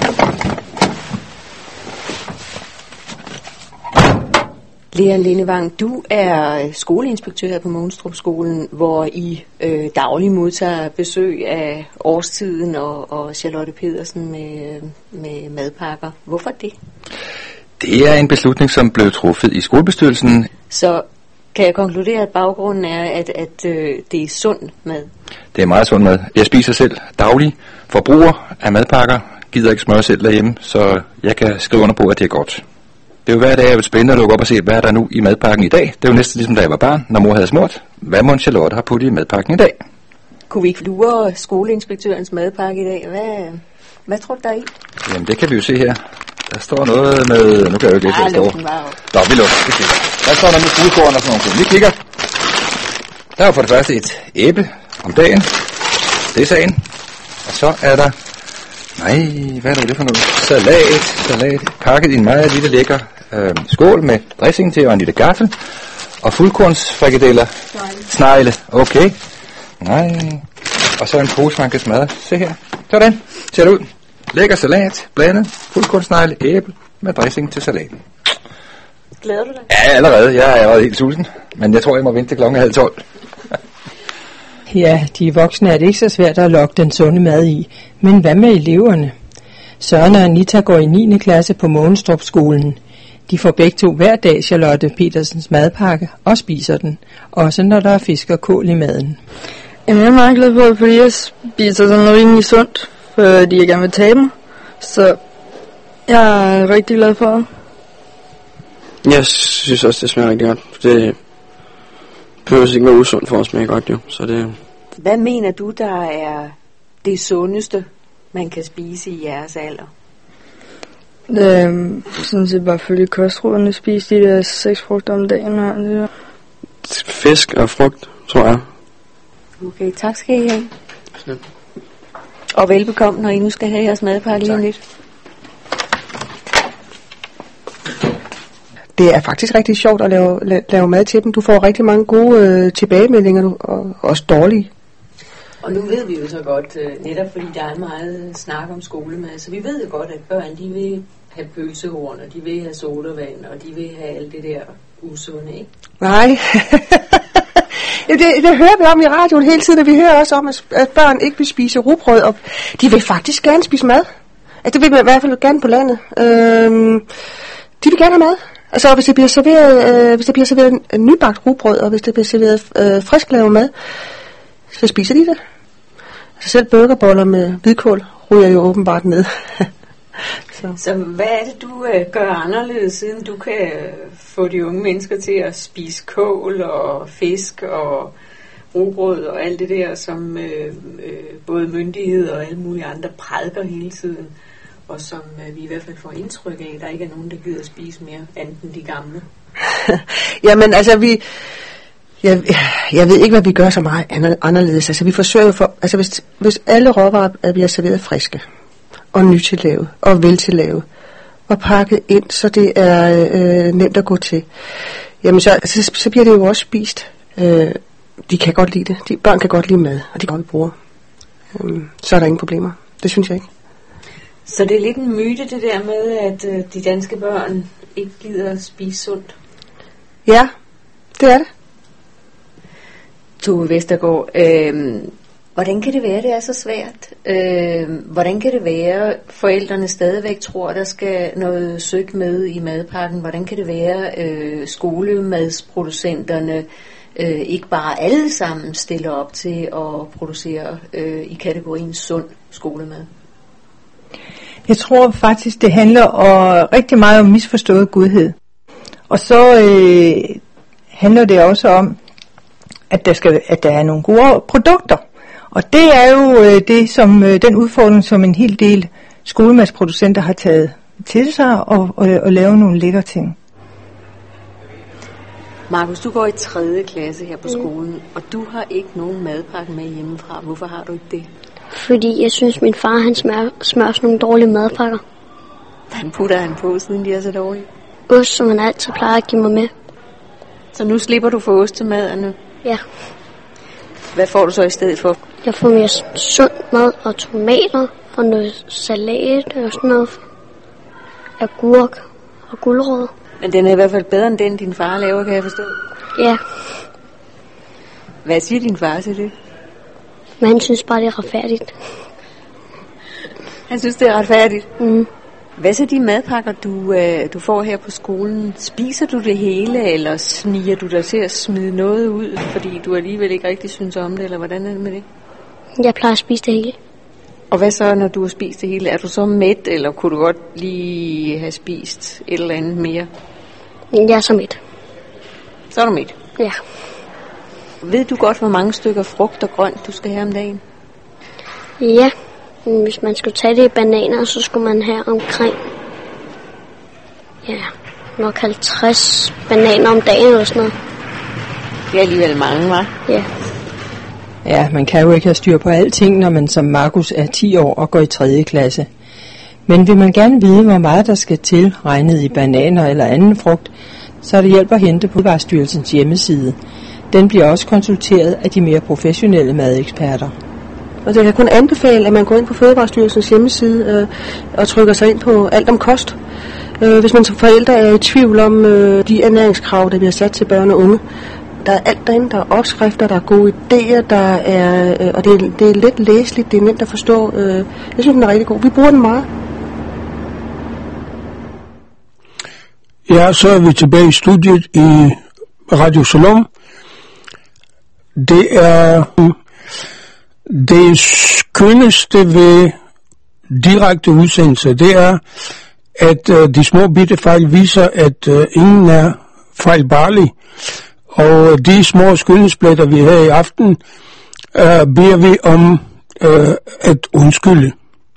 [SPEAKER 11] Lea Lindevang, du er skoleinspektør her på Mogenstrup-skolen, hvor I øh, dagligt modtager besøg af Årstiden og, og Charlotte Petersen med, med madpakker. Hvorfor det?
[SPEAKER 9] Det er en beslutning, som blev truffet i skolebestyrelsen.
[SPEAKER 11] Så kan jeg konkludere, at baggrunden er, at, at øh, det er sund mad?
[SPEAKER 9] Det er meget sund mad. Jeg spiser selv daglig forbruger af madpakker. Gider ikke smøre selv derhjemme, så jeg kan skrive under på, at det er godt. Det er jo hver dag, jeg vil spændende at lukke op og se, hvad er der nu i madpakken i dag. Det er jo næsten ligesom, da jeg var barn, når mor havde smurt. Hvad må Charlotte har puttet i madpakken i dag?
[SPEAKER 11] Kunne vi ikke lure skoleinspektørens madpakke i dag? Hvad, hvad tror du der er i?
[SPEAKER 9] Jamen, det kan vi jo se her. Der står noget med... Nu kan jeg jo ikke læse, hvad der står. Nå, vi lukker. Vi kigger. Der står noget med fuldkorn og sådan nogle ting. Vi kigger. Der er for det første et æble om dagen. Det er sagen. Og så er der... Nej, hvad er det for noget? Salat. Salat. Pakket i en meget lille lækker øh, skål med dressing til og en lille gaffel. Og fuldkornsfrikadeller. Snegle. Okay. Nej. Og så en pose, man kan smadre. Se her. Sådan. Ser det ud. Lækker salat, blandet, fuldkornsnegle, æble med dressing til salaten.
[SPEAKER 11] Glæder du dig?
[SPEAKER 9] Ja, allerede. Jeg er allerede helt sulten. Men jeg tror, jeg må vente til klokken halv tolv.
[SPEAKER 15] Ja, de voksne er det ikke så svært at lokke den sunde mad i. Men hvad med eleverne? Søren og Anita går i niende klasse på Mogenstrup-skolen. De får begge to hver dag Charlotte Petersens madpakke og spiser den. Også når der er fisk og kål i maden.
[SPEAKER 17] Jamen, jeg er meget glad for det, fordi jeg spiser sådan noget rimelig sundt, fordi jeg gerne vil tabe mig. Så jeg er rigtig glad for det.
[SPEAKER 18] Jeg synes også, det smager rigtig godt. Det behøver ikke være usundt for at smage godt, jo. Så det...
[SPEAKER 11] Hvad mener du, der er det sundeste, man kan spise i jeres alder?
[SPEAKER 17] Øhm, sådan set bare følge kostrådene, spise de der seks frugter om dagen. Og det der.
[SPEAKER 18] Fisk og frugt, tror jeg.
[SPEAKER 11] Okay, tak skal I have.
[SPEAKER 18] Selv.
[SPEAKER 11] Og velbekomme, når I nu skal have jeres madpakke lige om lidt.
[SPEAKER 14] Det er faktisk rigtig sjovt at lave, la- lave mad til dem. Du får rigtig mange gode øh, tilbagemeldinger, du, og også dårlige.
[SPEAKER 11] Og nu ved vi jo så godt, øh, netop fordi der er meget snak om skolemad, så vi ved jo godt, at børn, de vil have pølsehorn, og de vil have sodavand, og de vil have alt det der usunde, ikke?
[SPEAKER 14] Nej. det, det hører vi om i radioen hele tiden, og vi hører også om, at, at børn ikke vil spise rugbrød, og de vil faktisk gerne spise mad. Altså, det vil man i hvert fald gerne på landet. Øhm, de vil gerne have mad. Altså, hvis det bliver serveret, øh, hvis det bliver serveret en nybagt rugbrød, og hvis det bliver serveret øh, frisklavet mad, så spiser de det. Altså, selv burgerboller med hvidkål ryger jo åbenbart ned.
[SPEAKER 11] så. så hvad er det, du øh, gør anderledes, siden du kan øh, få de unge mennesker til at spise kål og fisk og rugbrød og alt det der, som øh, øh, både myndigheder og alle mulige andre prædiker hele tiden, og som øh, vi i hvert fald får indtryk af, at der ikke er nogen, der gider spise mere, andet end de gamle?
[SPEAKER 14] Jamen altså, vi... Jeg, jeg ved ikke, hvad vi gør så meget anderledes. Altså, vi forsøger jo for... Altså, hvis, hvis alle råvarer bliver serveret friske, og nytillavet, og veltillavet, og pakket ind, så det er øh, nemt at gå til, jamen så, så, så bliver det jo også spist. Øh, de kan godt lide det. De, børn kan godt lide mad, og de kan godt bruge. Øh, så er der ingen problemer. Det synes jeg ikke.
[SPEAKER 11] Så det er lidt en myte, det der med, at øh, de danske børn ikke gider at spise sundt?
[SPEAKER 14] Ja, det er det.
[SPEAKER 11] Tove Vestergaard, øh, hvordan kan det være, det er så svært? Øh, hvordan kan det være, at forældrene stadigvæk tror, der skal noget søg med i madpakken? Hvordan kan det være, øh, skolemadsproducenterne øh, ikke bare alle sammen stiller op til at producere øh, i kategorien sund skolemad?
[SPEAKER 16] Jeg tror faktisk, det handler om, rigtig meget om misforstået godhed. Og så øh, handler det også om, at der, skal, at der er nogle gode produkter. Og det er jo øh, det, som, øh, den udfordring, som en hel del skolemadsproducenter har taget til sig og, og, og lave nogle lækre ting.
[SPEAKER 11] Markus, du går i tredje klasse her på skolen, mm. og du har ikke nogen madpakke med hjemmefra. Hvorfor har du ikke det?
[SPEAKER 19] Fordi jeg synes, min far han smør, smører sådan nogle dårlige madpakker.
[SPEAKER 11] Hvad putter han på, siden de er så dårlige?
[SPEAKER 19] Ost, som han altid plejer at give mig med.
[SPEAKER 11] Så nu slipper du for ostemaderne?
[SPEAKER 19] Ja.
[SPEAKER 11] Hvad får du så i stedet for?
[SPEAKER 19] Jeg får mere sund mad og tomater og noget salat og sådan noget. Agurk og gulerod.
[SPEAKER 11] Men den er i hvert fald bedre end den, din far laver, kan jeg forstå?
[SPEAKER 19] Ja.
[SPEAKER 11] Hvad siger din far til det?
[SPEAKER 19] Men han synes bare, det er retfærdigt.
[SPEAKER 11] Han synes, det er retfærdigt?
[SPEAKER 19] Mm.
[SPEAKER 11] Hvad så de madpakker, du, øh, du får her på skolen? Spiser du det hele, eller sniger du dig til at smide noget ud, fordi du alligevel ikke rigtig synes om det, eller hvordan er det med det?
[SPEAKER 19] Jeg plejer at spise det hele.
[SPEAKER 11] Og hvad så, når du har spist det hele? Er du så mæt, eller kunne du godt lige have spist et eller andet mere?
[SPEAKER 19] Jeg er så mæt.
[SPEAKER 11] Så er du mæt?
[SPEAKER 19] Ja.
[SPEAKER 11] Ved du godt, hvor mange stykker frugt og grønt, du skal have om dagen?
[SPEAKER 19] Ja. Hvis man skulle tage det i bananer, så skulle man have omkring ja, nok halvtreds bananer om dagen eller sådan noget.
[SPEAKER 11] Det er alligevel mange, hva'?
[SPEAKER 19] Ja.
[SPEAKER 15] Ja, man kan jo ikke have styr på alting, når man som Markus er ti år og går i tredje klasse. Men vil man gerne vide, hvor meget der skal til, regnet i bananer eller anden frugt, så er det hjælp at hente på Fødevarestyrelsens hjemmeside. Den bliver også konsulteret af de mere professionelle madeksperter.
[SPEAKER 14] Og jeg kan kun anbefale, at man går ind på Fødevarestyrelsens hjemmeside øh, og trykker sig ind på alt om kost. Øh, hvis man som forældre er i tvivl om øh, de ernæringskrav, der bliver sat til børn og unge. Der er alt derinde, der er opskrifter, der er gode idéer, der er, øh, og det er, det er let læseligt, det er nemt at forstå. Øh, jeg synes, den er rigtig god. Vi bruger den meget.
[SPEAKER 1] Ja, så er vi tilbage i studiet i Radio Salom. Det er det skønneste ved direkte udsendelser, det er, at uh, de små bitte fejl viser, at uh, ingen er fejlbarlig. Og de små skønhedspletter, vi har i aften, uh, beder vi om uh, at undskylde.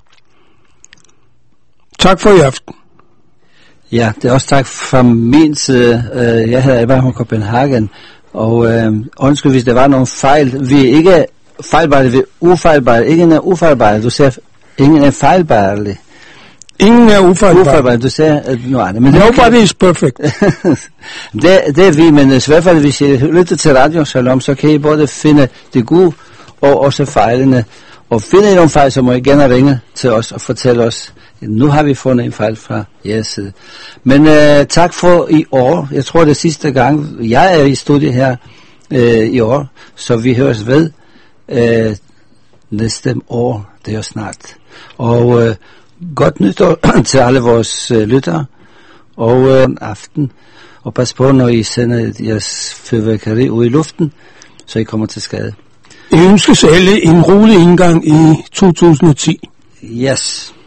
[SPEAKER 1] Tak for i aften.
[SPEAKER 3] Ja, det er også tak fra min side. Jeg hedder Abraham Copenhagen, og øh, undskyld, hvis der var nogle fejl. Vi er ikke fejlbarlig ved ufejlbarlig. Ingen er ufejlbarlig. Du siger, ingen er fejlbarlig.
[SPEAKER 1] Ingen er ufejlbarlig.
[SPEAKER 3] Ufejlbarlig. Du siger at noget andet. Men
[SPEAKER 1] Nobody
[SPEAKER 3] kan...
[SPEAKER 1] is perfect.
[SPEAKER 3] det, det er vi, men i hvert fald, hvis I lytter til Radio Shalom, så kan I både finde det gode og også fejlene. Og finder I nogle fejl, så må I gerne ringe til os og fortælle os, nu har vi fundet en fejl fra jeres side. Men øh, tak for i år. Jeg tror, det er sidste gang, jeg er i studiet her øh, i år, så vi høres ved øh, næste år. Det er jo snart. Og øh, godt nytår til alle vores øh, lyttere. Og øh, aften. Og pas på, når I sender jeres fyrværkeri ud i luften, så I kommer til skade.
[SPEAKER 1] Jeg ønsker alle en rolig indgang i to tusind og ti.
[SPEAKER 3] Yes.